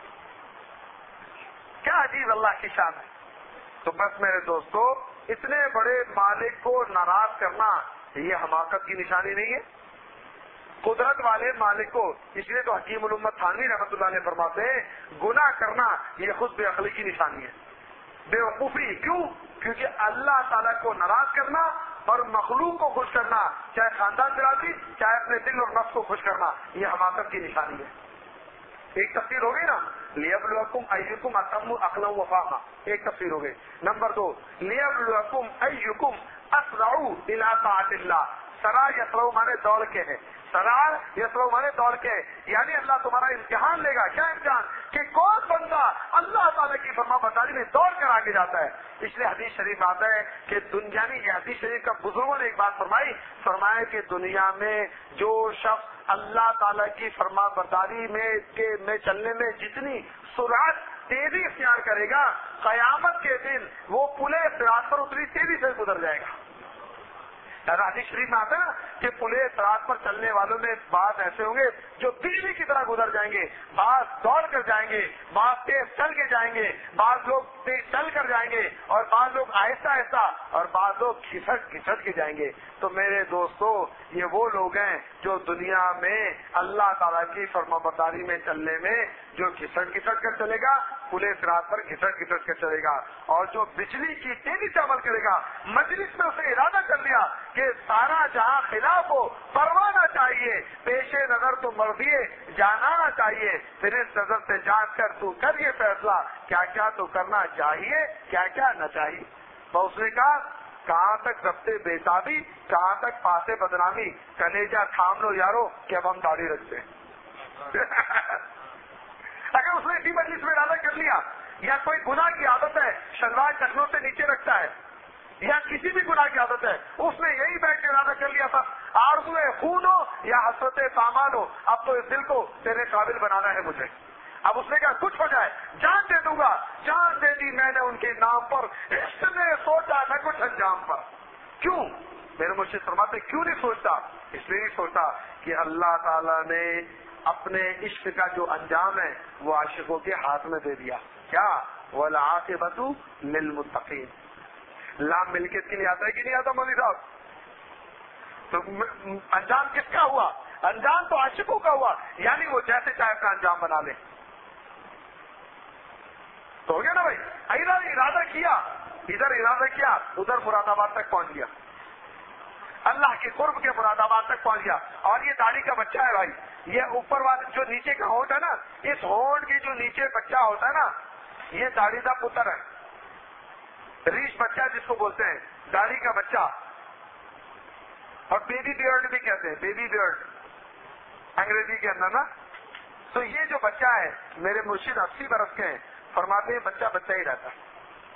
کیا عجیب اللہ کی شان ہے. تو بس میرے دوستو اتنے بڑے مالک کو ناراض کرنا یہ حماقت کی نشانی نہیں ہے؟ قدرت والے مالک کو, اس لیے تو حکیم الامت تھانوی رحمۃ اللہ علیہ فرماتے ہیں گناہ کرنا یہ خود بے عقلی کی نشانی ہے, بے وقوفی. کیوں؟ کیونکہ اللہ تعالیٰ کو ناراض کرنا اور مخلوق کو خوش کرنا, چاہے خاندان چلاتی چاہے اپنے دل اور نفس کو خوش کرنا, یہ حماقت کی نشانی ہے. ایک تفسیر ہو گئی نا, لیبلوکم ایکم اتم عقلا و فہما, ایک تفسیر ہو گئی. نمبر دو, لیبلوکم ایکم اسرع الی طاعت اللہ. سرا یسرع مانے دوڑ کے ہے, سرا یسرع مانے دوڑ کے, یعنی اللہ تمہارا امتحان لے گا. کیا امتحان؟ کہ کون بندہ اللہ تعالیٰ کی فرما برداری میں دوڑ کر آگے جاتا ہے. اس لیے حدیث شریف آتا ہے کہ دنیا میں, یہ حدیث شریف کا بزرگوں نے ایک بات فرمائی, فرمایا کہ دنیا میں جو شخص اللہ تعالیٰ کی فرما برداری میں کے میں چلنے میں جتنی سرعت تیزی اختیار کرے گا, قیامت کے دن وہ پلے صراط پر اتنی تیزی سے گزر جائے گا. حدیث شریف میں آتا ہے نا کہ پلے صراط پر چلنے والوں میں بعض ایسے ہوں گے جو بجلی کی طرح گزر جائیں گے, بعض دوڑ کر جائیں گے, بعض تیز چل کے جائیں گے, بعض لوگ تیز چل کر جائیں گے, اور بعض لوگ آہستہ آہستہ, اور بعض لوگ کھسٹ کھسٹ کے جائیں گے. تو میرے دوستو یہ وہ لوگ ہیں جو دنیا میں اللہ تعالیٰ کی فرما برداری میں چلنے میں جو گھسٹ گھسٹ کر چلے گا, پلے صراط پر گھسٹ گھسٹ کر چلے گا, اور جو بجلی کی تیزی سے عمل کرے گا, مجلس میں اسے ارادہ کر لیا کہ سارا جہاں خلاف ہو, پروانا چاہیے, پیش نظر تو مرضیے جانانا چاہیے, پھر اس نظر سے جان کر تو کر یہ فیصلہ کیا کیا تو کرنا چاہیے, کیا کیا نہ چاہیے. تو اس نے کہا کہاں تک ربطے بےتابی, کہاں تک پاسے بدنامی, کلیجہ تھام لو یارو کہ اب ہم داڑھی رکھتے ہیں. اگر اس نے اسی مجلس میں ارادہ کر لیا, یا کوئی گناہ کی عادت ہے شلوار ٹخنوں سے نیچے رکھتا ہے, یا کسی بھی گناہ کی عادت ہے, اس نے یہی بیٹھ کے ارادہ کر لیا تھا آرزوئے خون ہو یا حسرت سامان ہو, اب تو اس دل کو تیرے قابل بنانا ہے مجھے. اب اس نے کہا کچھ ہو جائے جان دے دوں گا, جان دے دی میں نے ان کے نام پر, اس نے سوچا نہ کچھ انجام پر. کیوں؟ میرے مرشد فرماتے کیوں نہیں سوچتا؟ اس لیے نہیں سوچتا کہ اللہ تعالیٰ نے اپنے عشق کا جو انجام ہے وہ عاشقوں کے ہاتھ میں دے دیا. کیا؟ وَالْعَاقِبَةُ لِلْمُتَّقِينَ. لام ملکیت کے لیے آتا ہے کہ نہیں آتا مولوی صاحب؟ تو انجام کس کا ہوا؟ انجام تو عاشقوں کا ہوا, یعنی وہ جیسے چاہے اپنا انجام بنا لے. تو ہو گیا نا بھائی, ادھر ارادہ کیا, ادھر ارادہ کیا, ادھر مراد آباد تک پہنچ گیا, اللہ کے قرب کے مراد آباد تک پہنچ گیا. اور یہ داڑھی کا بچہ ہے بھائی, یہ اوپر والا جو نیچے کا ہونٹ ہے نا، اس ہونٹ کی جو نیچے بچہ ہوتا ہے نا، یہ داڑھی کا پتر ہے، ریش بچہ جس کو بولتے ہیں، داڑھی کا بچہ، اور بیبی بیئرڈ بھی کہتے ہیں، بیبی بیئرڈ انگریزی کے اندر نا. تو یہ جو بچہ ہے، میرے مرشد اسی برس کے ہیں، فرماتے ہیں بچہ بچہ ہی رہتا ہے،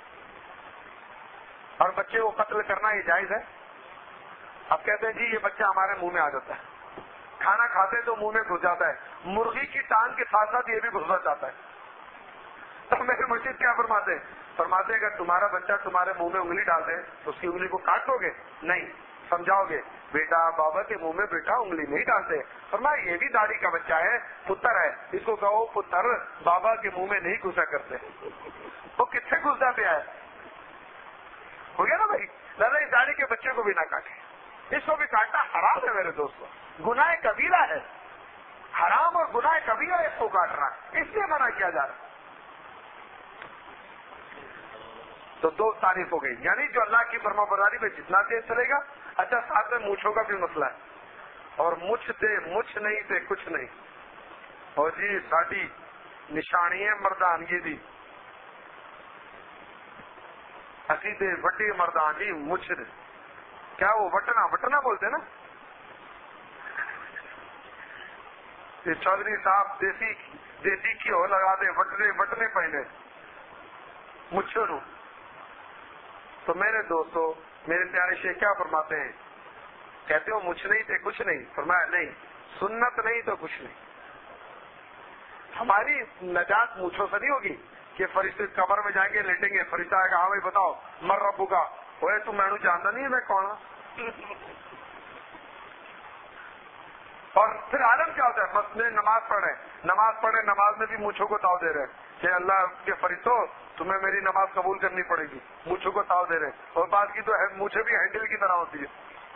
اور بچے کو قتل کرنا یہ جائز ہے. اب کہتے ہیں جی یہ بچہ ہمارے منہ میں آ جاتا ہے، کھانا کھاتے تو منہ میں گھس جاتا ہے، مرغی کی ٹانگ کے ساتھ ساتھ یہ بھی گھسنا چاہتا ہے. تو میرے مرشد کیا فرماتے ہیں؟ فرماتے ہیں اگر تمہارا بچہ تمہارے منہ میں انگلی ڈال دے تو اس کی انگلی کو کاٹ دو گے؟ نہیں، سمجھاؤ گے بیٹا بابا کے منہ میں بیٹا انگلی نہیں ڈالتے. فرمایا یہ بھی داڑھی کا بچہ ہے، پتر ہے، اس کو کہو پتر بابا کے منہ میں نہیں گھسا کرتے. وہ کس سے گھستا پیا ہے؟ ہو گیا نا بھائی. دادا اس داڑھی کے بچے کو بھی نہ کاٹے، اس کو بھی کاٹنا حرام ہے میرے دوستوں، گناہ کبیرہ ہے، حرام اور گناہ کبیرہ اس کو کاٹنا، اس لیے منع کیا جا رہا ہے. تو دو تعریف ہو گئی، یعنی جو اللہ کی فرما برداری پہ جتنا تیز چلے گا. اچھا ساتھ میں مونچھوں کا بھی مسئلہ ہے، اور مچھ دے مچھ نہیں تے کچھ نہیں. اور جی ساڈی نشانی ہے مردانگی دی، اسی تے وٹی مردان جی مچھ دے. کیا وہ وٹنا وٹنا بولتے نا؟ چودھری صاحب دیسی دیسی گھیو لگا دے وٹنے وٹنے پہنے مچھوں نو. تو میرے دوستو میرے پیارے شیخ کیا فرماتے ہیں؟ کہتے ہو مجھ نہیں تھے کچھ نہیں. فرمایا نہیں، سنت نہیں تو کچھ نہیں. ہماری نجات مونچھوں سے نہیں ہوگی کہ فرشتے قبر میں جائیں گے لیٹیں گے، فرشتہ آئے گا ہاں بھائی بتاؤ مر ربو کا ہوئے تو میں جانتا نہیں ہے میں کون ہوں. اور پھر عالم کیا ہوتا ہے؟ مسجد میں نماز پڑھ رہے نماز پڑھ رہے نماز میں بھی مونچھوں کو تاؤ دے رہے کہ اللہ کے فرشتوں تمہیں میری نماز قبول کرنی پڑے گی، مونچھوں کو تاؤ دے رہے. اور بات کی تو مونچھیں بھی ہینڈل کی طرح ہوتی ہے.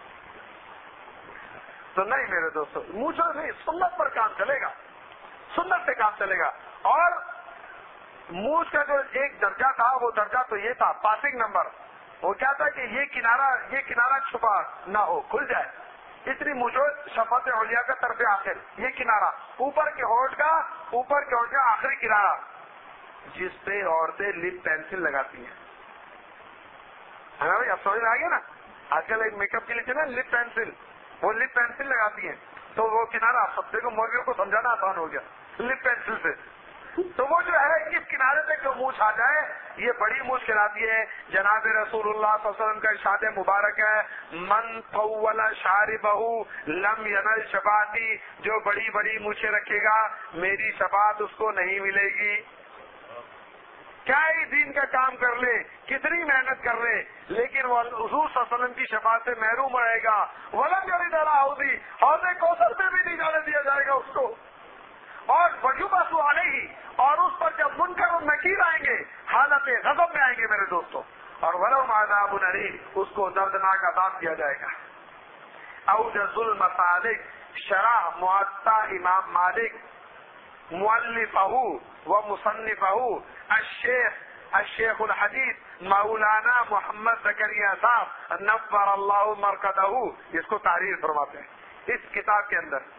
تو نہیں میرے دوستوں، مونچھوں نہیں، سنت پر کام چلے گا، سنت سے کام چلے گا. اور مونچھ کا جو ایک درجہ تھا وہ درجہ تو یہ تھا پاسنگ نمبر. وہ کیا تھا کہ یہ کنارہ یہ کنارہ چھپا نہ ہو، کھل جائے. اتنی مجھے شفاعت اولیاء کا طرف آخر یہ کنارہ اوپر کے ہونٹ کا اوپر کے ہونٹ کا آخری کنارہ جس پہ عورتیں لپ پینسل لگاتی ہیں. ہے نا بھائی؟ اب سمجھ میں آ گیا نا؟ آج کل ایک میک اپ کے لیے نا لپ پینسل، وہ لپ پینسل لگاتی ہیں. تو وہ کنارہ سب سے کو مرغیوں کو سمجھانا آسان ہو گیا لپ پینسل سے. تو وہ جو ہے اس کنارے تک جو مونچھ آ جائے یہ بڑی مونچھ کہلاتی ہے. جناب رسول اللہ صلی اللہ علیہ وسلم کا ارشاد مبارک ہے من طول شاربہ لم ینل شفاعتی، جو بڑی بڑی مونچھیں رکھے گا میری شفاعت اس کو نہیں ملے گی. کیا ہی دین کا کام کر لے، کتنی محنت کر لے، لیکن وہ حضور صلی اللہ علیہ وسلم کی شفاعت سے محروم رہے گا. ولم یرد علی حوضی، حوض کوثر میں بھی نہیں جانے دیا جائے گا اس کو. اور وجوبہ سوانے ہی، اور اس پر جب منکر و نکیر آئیں گے حالت غضب میں آئیں گے میرے دوستوں. اور ولہم عذاب الیم، اس کو دردناک عذاب دیا جائے گا. اوجز المسالک، شرح معطا امام مالک مؤلفہ و مصنفہ الشیخ الشیخ الحدیث مولانا محمد زکریا صاحب نور اللہ مرقدہ، اس کو تحریر فرماتے ہیں اس کتاب کے اندر.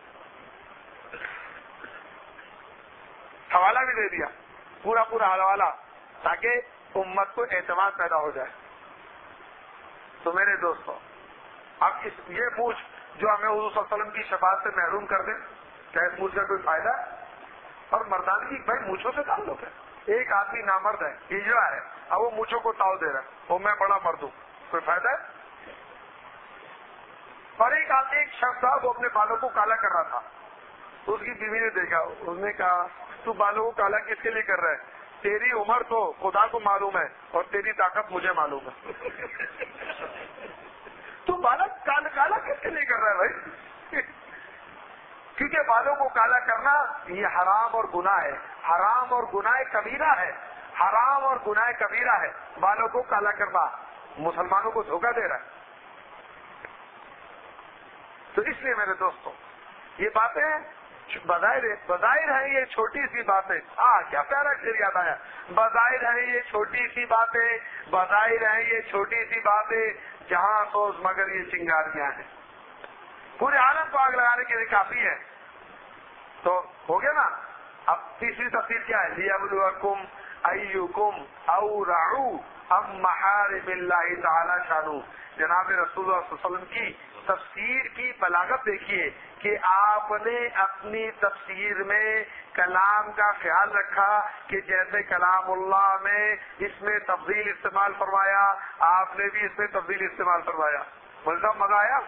حوالہ بھی دے دیا، پورا پورا حوالہ، تاکہ امت کو اعتماد پیدا ہو جائے. تو میرے دوستوں اب اس یہ پوچھ جو ہمیں حضور صلی اللہ علیہ وسلم کی شفاعت سے محروم کر دے، کیا اس مونچھ کا کوئی فائدہ ہے؟ اور مردانگی بھائی مونچھوں سے تعلق ہے. ایک آدمی نامرد ہے، ہجڑا ہے، اب وہ مونچھوں کو تاؤ دے رہا ہے وہ میں بڑا مرد ہوں، کوئی فائدہ ہے؟ اور ایک آدمی ایک شخص تھا وہ اپنے بالوں کو کالا کر رہا تھا. اس کی بیوی نے دیکھا، اس نے کہا تو بالوں کو کالا کس کے لیے کر رہا ہے؟ تیری عمر تو خدا کو معلوم ہے اور تیری طاقت مجھے معلوم ہے. تو بالک کالا کالا کس کے لیے کر رہا ہے بھائی؟ کیونکہ بالوں کو کالا کرنا یہ حرام اور گناہ ہے، حرام اور گناہ کبیرہ ہے، حرام اور گناہ کبیرہ ہے. بالوں کو کالا کرنا مسلمانوں کو دھوکہ دے رہا ہے. تو اس لیے میرے دوستوں یہ باتیں بظاہر بظاہر ہے یہ چھوٹی سی باتیں، ہاں کیا پیارا شعر یاد آیا، بظاہر ہے یہ چھوٹی سی باتیں، بظاہر ہے یہ چھوٹی سی باتیں، جہاں سوز مگر یہ چنگاریاں ہیں. پورے عالم کو آگ لگانے کے لیے کافی ہے. تو ہو گیا نا. اب تیسری تفسیر کیا ہے؟ لیبلوکم ایکم اورع ام محارم اللہ تعالی شانہ. جناب رسول اللہ صلی اللہ علیہ وسلم کی تفسیر کی بلاغت دیکھیے کہ آپ نے اپنی تفسیر میں کلام کا خیال رکھا کہ جیسے کلام اللہ میں اس میں تفضیل استعمال فرمایا، آپ نے بھی اس میں تفضیل استعمال فرمایا. ملزم مزہ آیا.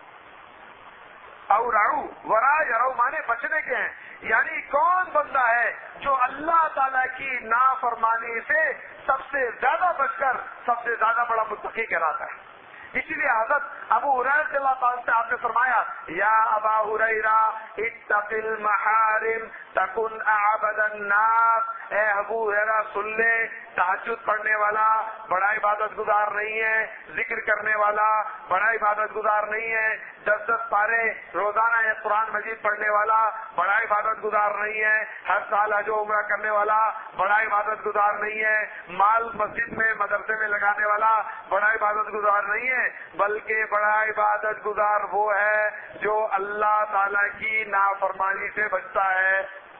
اورعو ورا یرو مانے بچنے کے ہیں، یعنی کون بندہ ہے جو اللہ تعالیٰ کی نافرمانی سے سب سے زیادہ بچ کر سب سے زیادہ بڑا متقی کہلاتا ہے. اسی لیے حضرت ابو ہریرہ رضی اللہ تعالیٰ سے آپ نے فرمایا یا ابا ہریرہ اتق المحارم تکن اعبد الناس. اے ابو ہریرہ سن لے، تہجد پڑھنے والا بڑا عبادت گزار نہیں ہے، ذکر کرنے والا بڑا عبادت گزار نہیں ہے، دس دس پارے روزانہ ایک قرآن مجید پڑھنے والا بڑا عبادت گزار نہیں ہے، ہر سال حج و عمرہ کرنے والا بڑا عبادت گزار نہیں ہے، مال مسجد میں مدرسے میں لگانے والا بڑا عبادت گزار نہیں ہے، بلکہ بڑا عبادت گزار وہ ہے جو اللہ تعالی کی نافرمانی سے بچتا ہے.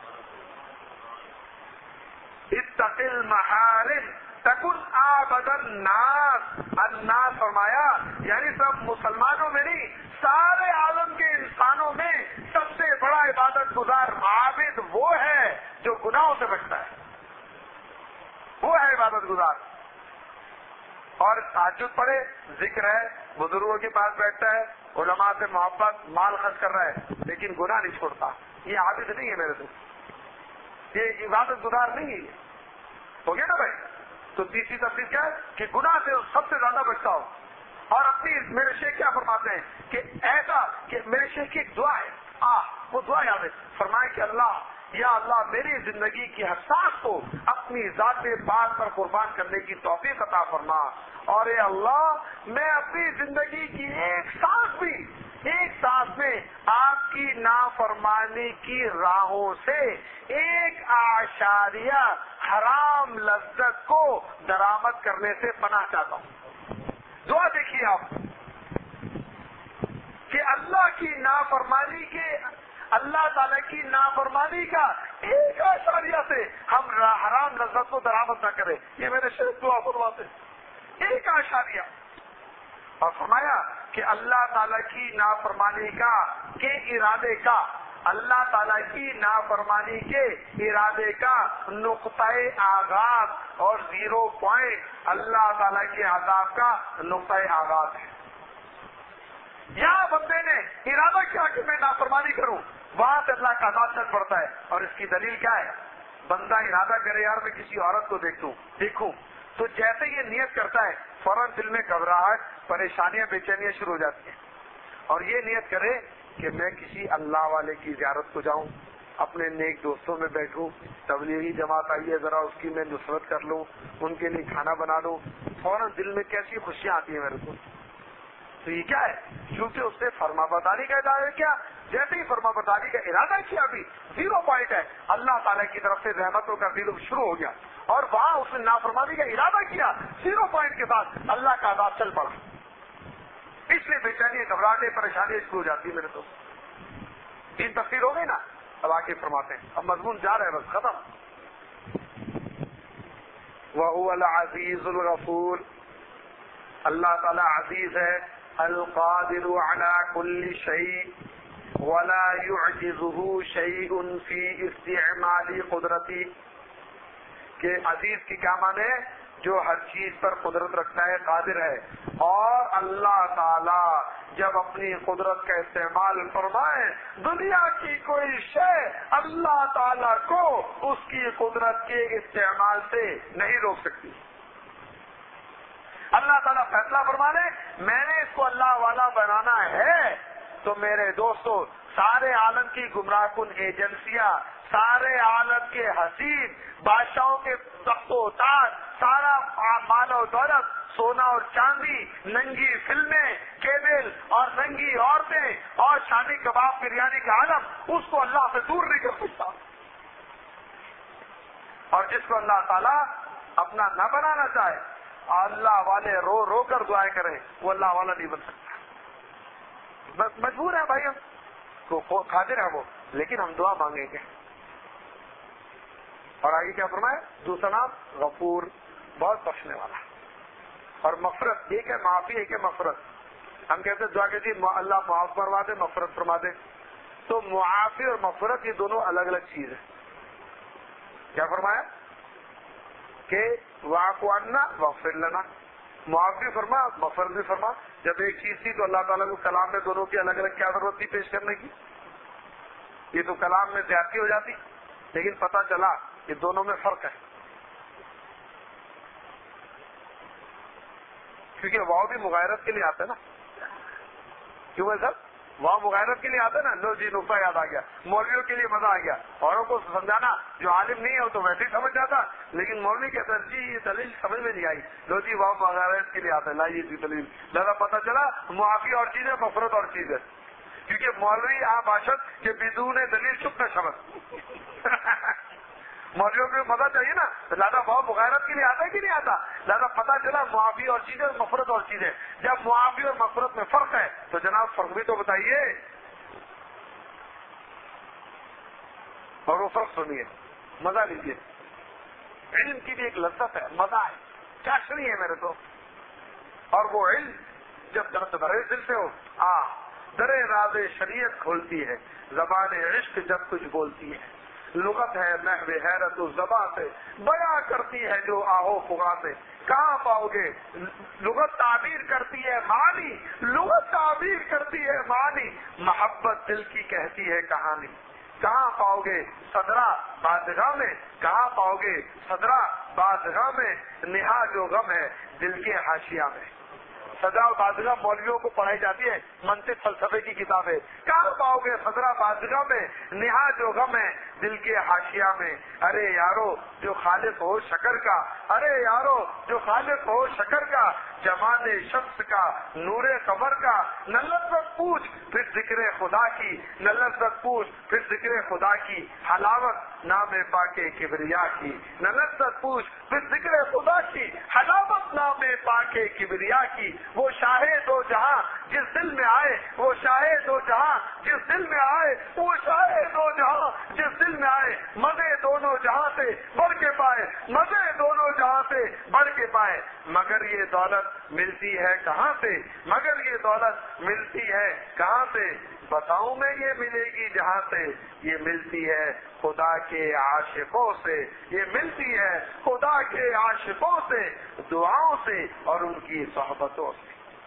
اتق المحارم تکن عابد الناس. الناس فرمایا یعنی سب مسلمانوں میں نہیں، سارے عالم کے انسانوں میں سب سے بڑا عبادت گزار عابد وہ ہے جو گناہوں سے بچتا ہے، وہ ہے عبادت گزار. اور تہجد پڑھے، ذکر ہے، بزرگوں کے پاس بیٹھتا ہے، علماء سے محبت، مال خرچ کر رہا ہے لیکن گناہ نہیں چھوڑتا، یہ عابد نہیں ہے میرے دوست، یہ عبادت گزار نہیں ہے. ہو گیا نا بھائی. تو تیسری تفسیر کیا ہے کہ گناہ سے سب سے زیادہ بچتا ہو. اور اپنی میرے شیخ کیا فرماتے ہیں کہ ایسا کہ میرے شیخ کی ایک دعا ہے، آ وہ دعا یاد ہے، فرمائے کہ اللہ یا اللہ میری زندگی کی ہر سانس کو اپنی ذات پاک پر قربان کرنے کی توفیق عطا فرما، اور اے اللہ میں اپنی زندگی کی ایک سانس بھی ایک سانس میں آپ کی نافرمانی کی راہوں سے ایک اعشاریہ حرام لذت کو درآمد کرنے سے پناہ چاہتا ہوں. دعا دیکھیے آپ کہ اللہ کی نافرمانی کے اللہ تعالیٰ کی نافرمانی کا ایک اعشاریہ سے ہم حرام لذت کو درآمد نہ کریں. یہ میرے شیخ دعا فرماتے ایک اعشاریہ. اور فرمایا کہ اللہ تعالیٰ کی نافرمانی کا کے ارادے کا اللہ تعالیٰ کی نافرمانی کے ارادے کا نقطۂ آغاز اور زیرو پوائنٹ اللہ تعالیٰ کے عذاب کا نقطۂ آغاز ہے. یہاں بندے نے ارادہ کیا کہ میں نافرمانی کروں، وہاں سے اللہ کا عذاب چل پڑتا ہے. اور اس کی دلیل کیا ہے؟ بندہ ارادہ کرے یار میں کسی عورت کو دیکھوں دیکھوں تو جیسے یہ نیت کرتا ہے فوراً دل میں گھبراہٹ، پریشانیاں، بے چینیاں شروع ہو جاتی ہیں. اور یہ نیت کرے کہ میں کسی اللہ والے کی زیارت کو جاؤں، اپنے نیک دوستوں میں بیٹھوں، تبلیغی جماعت آئی ہے ذرا اس کی میں نصرت کر لوں، ان کے لیے کھانا بنا لوں، فوراً دل میں کیسی خوشیاں آتی ہیں میرے کو. تو یہ کیا ہے؟ کیونکہ اس نے فرما برداری کا ارادہ کیا، جیسے ہی فرما برداری کا ارادہ کیا بھی زیرو پوائنٹ ہے، اللہ تعالیٰ کی طرف سے رحمتوں کا دل شروع ہو گیا. اور وہاں اس نے نافرمانی کا ارادہ کیا، زیرو پوائنٹ کے بعد اللہ کا عذاب چل پڑا. اس لیے بے چینی، گھبراہٹیں، پریشانیاں شروع ہو جاتی ہے میرے دوست. تین تفسیر ہو گئی نا، اب آگے فرماتے ہیں. اب مضمون جا رہا ہے بس ختم. وَهُوَ الْعَزِيزُ الْغَفُورُ. اللہ تعالیٰ عزیز ہے، القادر على كل شيء ولا يعجزه شيء في استعمال قدرتی. کہ عزیز کی کیا معنی ہے؟ جو ہر چیز پر قدرت رکھتا ہے، قادر ہے. اور اللہ تعالی جب اپنی قدرت کا استعمال فرمائے، دنیا کی کوئی شے اللہ تعالی کو اس کی قدرت کے استعمال سے نہیں روک سکتی. اللہ تعالیٰ فیصلہ فرمانے میں نے اس کو اللہ والا بنانا ہے تو میرے دوستو سارے عالم کی گمراہ کن ایجنسیاں، سارے عالم کے حسین بادشاہوں کے تخت و تاج، سارا مال و دولت، سونا اور چاندی، ننگی فلمیں، کیبل اور ننگی عورتیں اور شامی کباب بریانی کا عالم، اس کو اللہ سے دور نہیں کر سکتا. اور جس کو اللہ تعالیٰ اپنا نہ بنانا چاہے، اللہ والے رو رو کر دعائیں کریں، وہ اللہ والا نہیں بن سکتا. بس مجبور ہے بھائی، ہم تو قادر ہے وہ لیکن ہم دعا مانگیں گے. اور آگے کیا فرمایا؟ دوسرا نام غفور، بہت بخشنے والا. اور مغفرت ایک ہے، معافی ایک ہے مغفرت. ہم کہتے ہیں دعا کہتی اللہ معاف فرما دے، مغفرت فرما دے. تو معافی اور مغفرت یہ دونوں الگ الگ چیز ہے. کیا فرمایا کہ واعف عنا واغفر لنا، معافی فرما مغفرت بھی فرما. جب ایک چیز تھی تو اللہ تعالیٰ کو کلام میں دونوں کی الگ الگ کیا ضرورت تھی پیش کرنے کی؟ یہ تو کلام میں زیادتی ہو جاتی. لیکن پتہ چلا کہ دونوں میں فرق ہے، کیونکہ واؤ بھی مغایرت کے لیے آتا ہے نا. کیوں ہے سر؟ واؤ مغایرت کے لیے آتا ہے نا. لو جی نقطہ یاد آ گیا. مولویوں کے لیے مزہ آ گیا، اوروں کو سمجھانا جو عالم نہیں ہے وہ تو ویسے ہی سمجھ جاتا، لیکن مولوی کہتا ہے جی یہ دلیل سمجھ میں نہیں آئی. لو جی واؤ مغایرت کے لیے آتا ہے، لائیے جی دلیل. لہٰذا پتہ چلا معافی اور چیز ہے، مغفرت اور چیز ہے. کیونکہ مولوی آ باشد کہ بدون دلیل چپ نہ شبد. مولویوں کو مزہ چاہیے نا، لہٰذا واؤ مغایرت کے لیے آتا ہے کہ نہیں آتا؟ لہٰذا پتہ چلا معافی اور چیزیں، مغفرت اور چیزیں. جب معافی اور مغفرت میں فرق ہے تو جناب فرق بھی تو بتائیے. اور وہ فرق سنیے، مزہ لیجیے. علم کی بھی ایک لذت ہے، مزہ ہے، چاشنی ہے میرے تو. اور وہ علم جب درد بھرے دل سے ہو، آ درے راز شریعت کھولتی ہے، زبان عشق جب کچھ بولتی ہے. لغت ہے نحو حیرت و زباں سے، بیاں کرتی ہے جو آہو فغاں سے. کہاں پاؤ گے لغت تعبیر کرتی ہے معنی، لغت تعبیر کرتی ہے معنی، محبت دل کی کہتی ہے کہانی. کہاں پاؤ گے صدرہ بادگاہ میں، کہاں پاؤ گے صدرہ بادگاہ میں، نہا جو غم ہے دل کے حاشیہ میں. صدرہ بادگاہ مولویوں کو پڑھائی جاتی ہے، منطق فلسفے کی کتاب ہے. کہاں پاؤ گے صدرہ بادگاہ میں، نہا جو غم ہے دل کے حاشیہ میں. ارے یارو جو خالق ہو شکر کا، ارے یارو جو خالق ہو شکر کا، جمال شخص کا نور قمر کا. نہ لذت پوچھ پھر ذکر خدا کی، نہ لذت پوچھ پھر ذکر خدا کی، حلاوت نام پاک کبریا کی. نہ لذت پوچھ پھر ذکر خدا کی، حلاوت نام پاک کبریا کی. وہ شاہ دو جہاں جس دل میں آئے، وہ شاہ دو جہاں جس دل میں آئے، وہ شاہ دو جہاں جس دل میں آئے. مزے دونوں جہاں سے بڑھ کے پائے، مزے دونوں جہاں سے بڑھ کے پائے. مگر یہ دولت ملتی ہے کہاں سے، مگر یہ دولت ملتی ہے کہاں سے. بتاؤں میں یہ ملے گی جہاں سے، یہ ملتی ہے خدا کے عاشقوں سے، یہ ملتی ہے خدا کے عاشقوں سے، دعاؤں سے اور ان کی صحبتوں سے.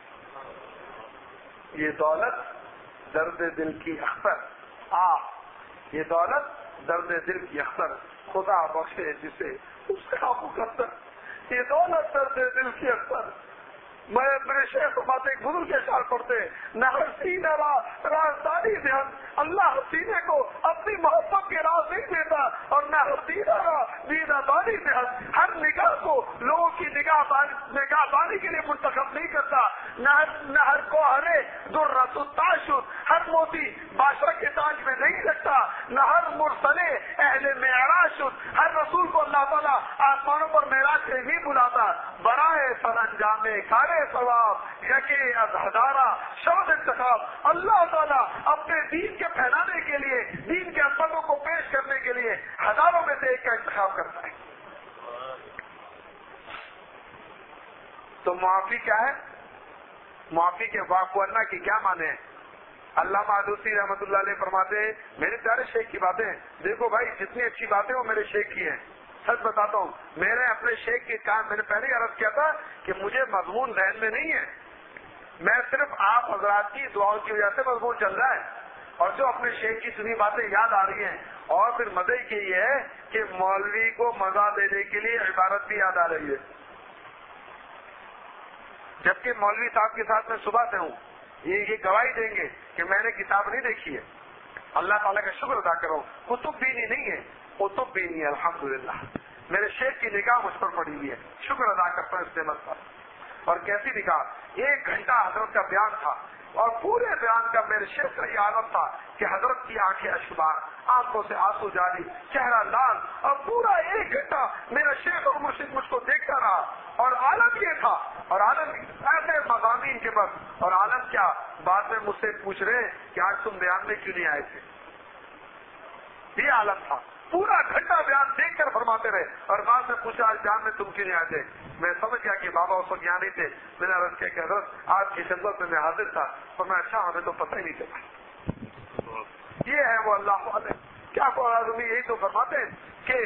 یہ دولت درد دل کی اختر، آ یہ دولت درد دل کی اختر، خدا بخشے جسے اس کا مقدر. یہ دولت درد دل کی اختر. میں میرے شیخ بات ایک بزرگ کے ساتھ پڑھتے نہ ہر سینہ رازداری دھیان، اللہ سینے کو اپنی محبت کے راز نہیں دیتا، اور نہ ہر سینہ دیدہ داری دھیان ہر نگاہ کو لوگوں کی نگاہ نگاہ بانی کے لیے منتخب نہیں کرتا. نہ ہر کو ہرے درۃ التاشد ہر موتی بادشاہ کے تاج میں نہیں رکھتا. نہ ہر مرسلے اہل معراج ہر رسول کو اللہ تعالیٰ آسمانوں پر معراج سے نہیں بلاتا. برائے سر انجام کارے ثواب یقے از ہزارہ شبد انتخاب. اللہ تعالیٰ اپنے دین کے پھیلانے کے لیے، دین کے اثروں کو پیش کرنے کے لیے ہزاروں میں سے ایک کا انتخاب کرتا ہے. تو معافی کیا ہے؟ معافی کے واقعہ کی کیا معنی ہے؟ علامہ آلوسی رحمۃ اللہ علیہ فرماتے ہیں، میرے پیارے شیخ کی باتیں دیکھو بھائی، جتنی اچھی باتیں وہ میرے شیخ کی ہیں. سچ بتاتا ہوں، میں نے اپنے شیخ کے کام میں نے پہلے عرض کیا تھا کہ مجھے مضمون ذہن میں نہیں ہے، میں صرف آپ حضرات کی دعاؤں کی وجہ سے مضمون چل رہا ہے، اور جو اپنے شیخ کی سنی باتیں یاد آ رہی ہیں. اور پھر مزے کی یہ ہے کہ مولوی کو مزہ دینے کے لیے عبارت بھی یاد آ رہی ہے، جبکہ مولوی صاحب کے ساتھ میں صبح سے ہوں. یہ یہ گواہی دیں گے کہ میں نے کتاب نہیں دیکھی ہے. اللہ تعالیٰ کا شکر ادا کرو، کتب بھی نہیں ہے، کتب بھی نہیں ہے، الحمدللہ میرے شیخ کی نگاہ مجھ پر پڑی ہوئی ہے. شکر ادا کرتا ہوں اس نعمت پر. اور کیسی نگاہ، ایک گھنٹہ حضرت کا بیان تھا، اور پورے بیان کا میرے شیخ کا یہ عالم تھا کہ حضرت کی آنکھیں اشکبار، آنکھوں سے آنسو جاری، چہرہ لال، اور پورا ایک گھنٹہ میرا شیخ اور مرشد مجھ کو دیکھتا رہا. اور عالم یہ تھا، اور عالم ایسے مضامین کے بس. اور عالم کیا، بعد میں مجھ سے پوچھ رہے کہ آج تم بیان میں کیوں نہیں آئے تھے. یہ عالم تھا. پورا گھنٹہ بیان دیکھ کر فرماتے رہے. اور بعد میں پوچھا آج بیان میں تم کیوں نہیں آتے؟ میں سمجھ گیا کہ بابا اس وقت یہاں نہیں تھے. میں نے عرض کیا کہ حضرت آج کی خدمت میں میں حاضر تھا. اور میں اچھا ہمیں تو پتہ ہی نہیں چلا. یہ ہے وہ اللہ والے. کیا آدمی یہی تو فرماتے ہیں کہ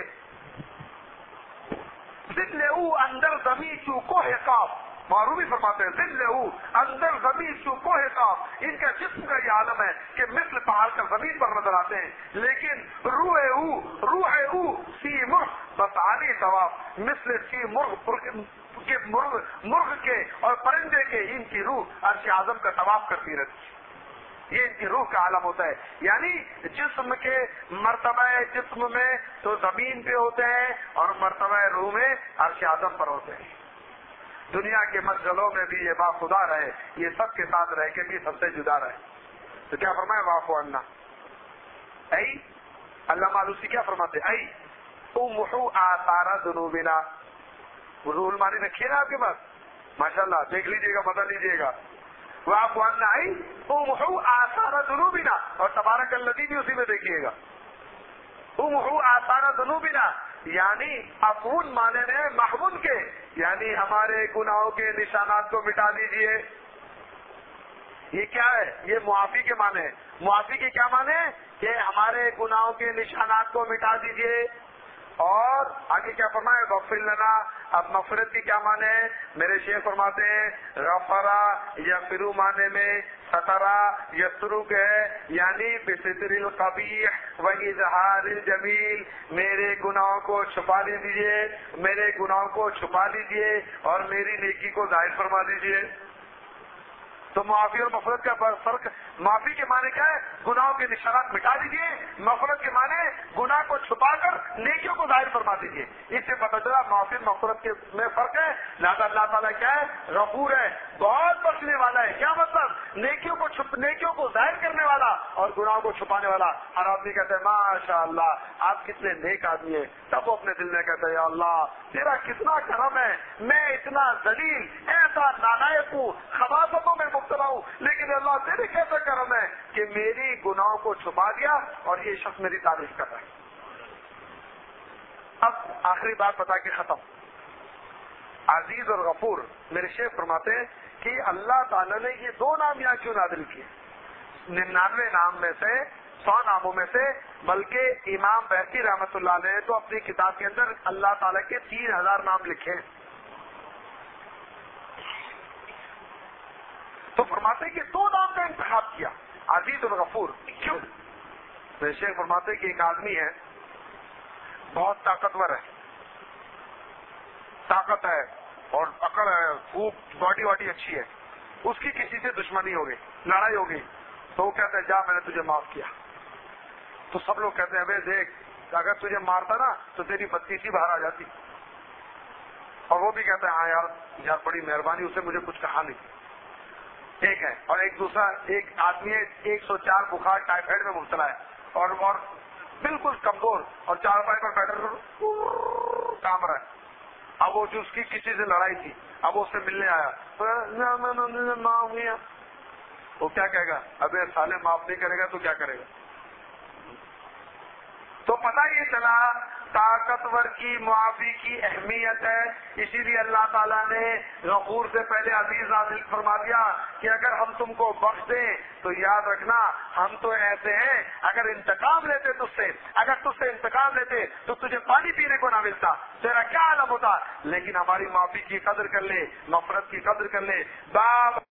دل او اندر زمین چوکو ہے کاف. معروفی فرماتے ہیں دل او اندر زمین چوکو ہے کاف. ان کا جسم کا یہ عالم ہے کہ مثل پہاڑ کا زمین پر نظر آتے ہیں, لیکن روح او روح او سی مرغ بس عالی ثواب مثل سی مرغ کے مرغ مرغ کے اور پرندے کے ان کی روح عرش اعظم کا طواف کرتی رہتی. یہ ان کی روح کا عالم ہوتا ہے. یعنی جسم کے مرتبہ جسم میں تو زمین پہ ہوتے ہیں اور مرتبہ روح میں عرش اعظم پر ہوتے ہیں. دنیا کے مشغلوں میں بھی یہ با خدا رہے, یہ سب کے ساتھ رہ کے بھی سب سے جدا رہے. تو کیا فرمائے واقع اللہ ای اللہ مالوسی کیا فرماتے ای امحو آثار ذنوبنا. حضور مانی رکھیے نا آپ کے پاس, ماشاء اللہ دیکھ لیجیے گا, مزہ لیجیے گا. واقع اللہ ای امحو آثار ذنوبنا, اور تبارک الذی بھی اسی میں دیکھیے گا. امحو آثار ذنوبنا یعنی افون مانے میں محمود کے, یعنی ہمارے گناہوں کے نشانات کو مٹا دیجیے. یہ کیا ہے؟ یہ معافی کے معنی ہے. معافی کے کیا معنی ہے؟ کہ ہمارے گناہوں کے نشانات کو مٹا دیجیے. اور آگے کیا فرمائے غفر لنا. اب مغفرت کی کیا معنی ہے؟ میرے شیخ فرماتے ہیں غفرا یا فرو معنی میں سترا یسرو کے یعنی بستر القبیح و اظہار الجمیل. میرے گناہوں کو چھپا لیجیے, میرے گناہوں کو چھپا لیجیے اور میری نیکی کو ظاہر فرما دیجیے. تو معافی اور مغفرت کا فرق, معافی کے معنی کیا ہے؟ گناہوں کے نشانات مٹا دیجیے. مغفرت کے معنی گناہ کو چھپا کر نیکیوں کو ظاہر فرما دیجیے. اس سے پتہ چلا معافی اور مغفرت کے میں فرق ہے. لہٰذا اللہ تعالیٰ کیا ہے؟ غفور ہے, بہت بخشنے والا ہے. کیا مطلب؟ نیکیوں کو چھپ نیکیوں کو ظاہر کرنے والا اور گناہوں کو چھپانے والا. ہر آدمی کہتے ہیں ماشاء اللہ آپ کتنے نیک آدمی ہیں, تب وہ اپنے دل میں کہتے ہیں یا اللہ تیرا کتنا کرم ہے, میں اتنا ذلیل ایسا نالائق ہوں, خباثتوں میں مبتلا ہوں, لیکن اللہ تیرے کیسا کرم ہے کہ میری گناہوں کو چھپا دیا اور یہ شخص میری تعریف کر رہا ہے. اب آخری بات بتا کے ختم. عزیز اور غفور میرے شیخ فرماتے ہیں کہ اللہ تعالیٰ نے یہ دو نام یہاں کیوں نازل کیے؟ ننانوے نام میں سے, سو ناموں میں سے, بلکہ امام بیہقی رحمۃ اللہ علیہ نے تو اپنی کتاب کے اندر اللہ تعالیٰ کے تین ہزار نام لکھے ہیں. تو فرماتے ہیں کہ دو نام کا انتخاب کیا, عزیز اور غفور. کیوں؟ میرے شیخ فرماتے ہیں کہ ایک آدمی ہے بہت طاقتور ہے, طاقت ہے اور اکڑ ہے, خوب باڈی واڈی اچھی ہے. اس کی کسی سے دشمنی ہو گئی, لڑائی ہو گئی, تو وہ کہتا ہے جا میں نے تجھے معاف کیا. تو سب لوگ کہتے ہیں ابے دیکھ اگر تجھے مارتا نا تو تیری بتی سی باہر آ جاتی. اور وہ بھی کہتا ہے ہاں یار یار بڑی مہربانی, اسے مجھے کچھ کہا نہیں. ایک ہے. اور ایک دوسرا ایک آدمی ہے ایک سو چار بخار ٹائیفائڈ میں مبتلا ہے اور اور بالکل کمزور اور چار پائی پر بیٹھ کام رہا ہے. اب وہ جو اس کی کسی سے لڑائی تھی اب وہ اس سے ملنے آیا, وہ کیا کہے گا؟ ابے سالے معاف نہیں کرے گا تو کیا کرے گا؟ تو پتہ یہ چلا طاقتور کی معافی کی اہمیت ہے. اسی لیے اللہ تعالیٰ نے غفور سے پہلے عزیز نازل فرما دیا کہ اگر ہم تم کو بخش دیں تو یاد رکھنا ہم تو ایسے ہیں, اگر انتقام لیتے تجھ سے, اگر تجھ سے انتقام لیتے تو تجھے پانی پینے کو نہ ملتا, تیرا کیا عالم ہوتا. لیکن ہماری معافی کی قدر کر لے, مغفرت کی قدر کر لے. باب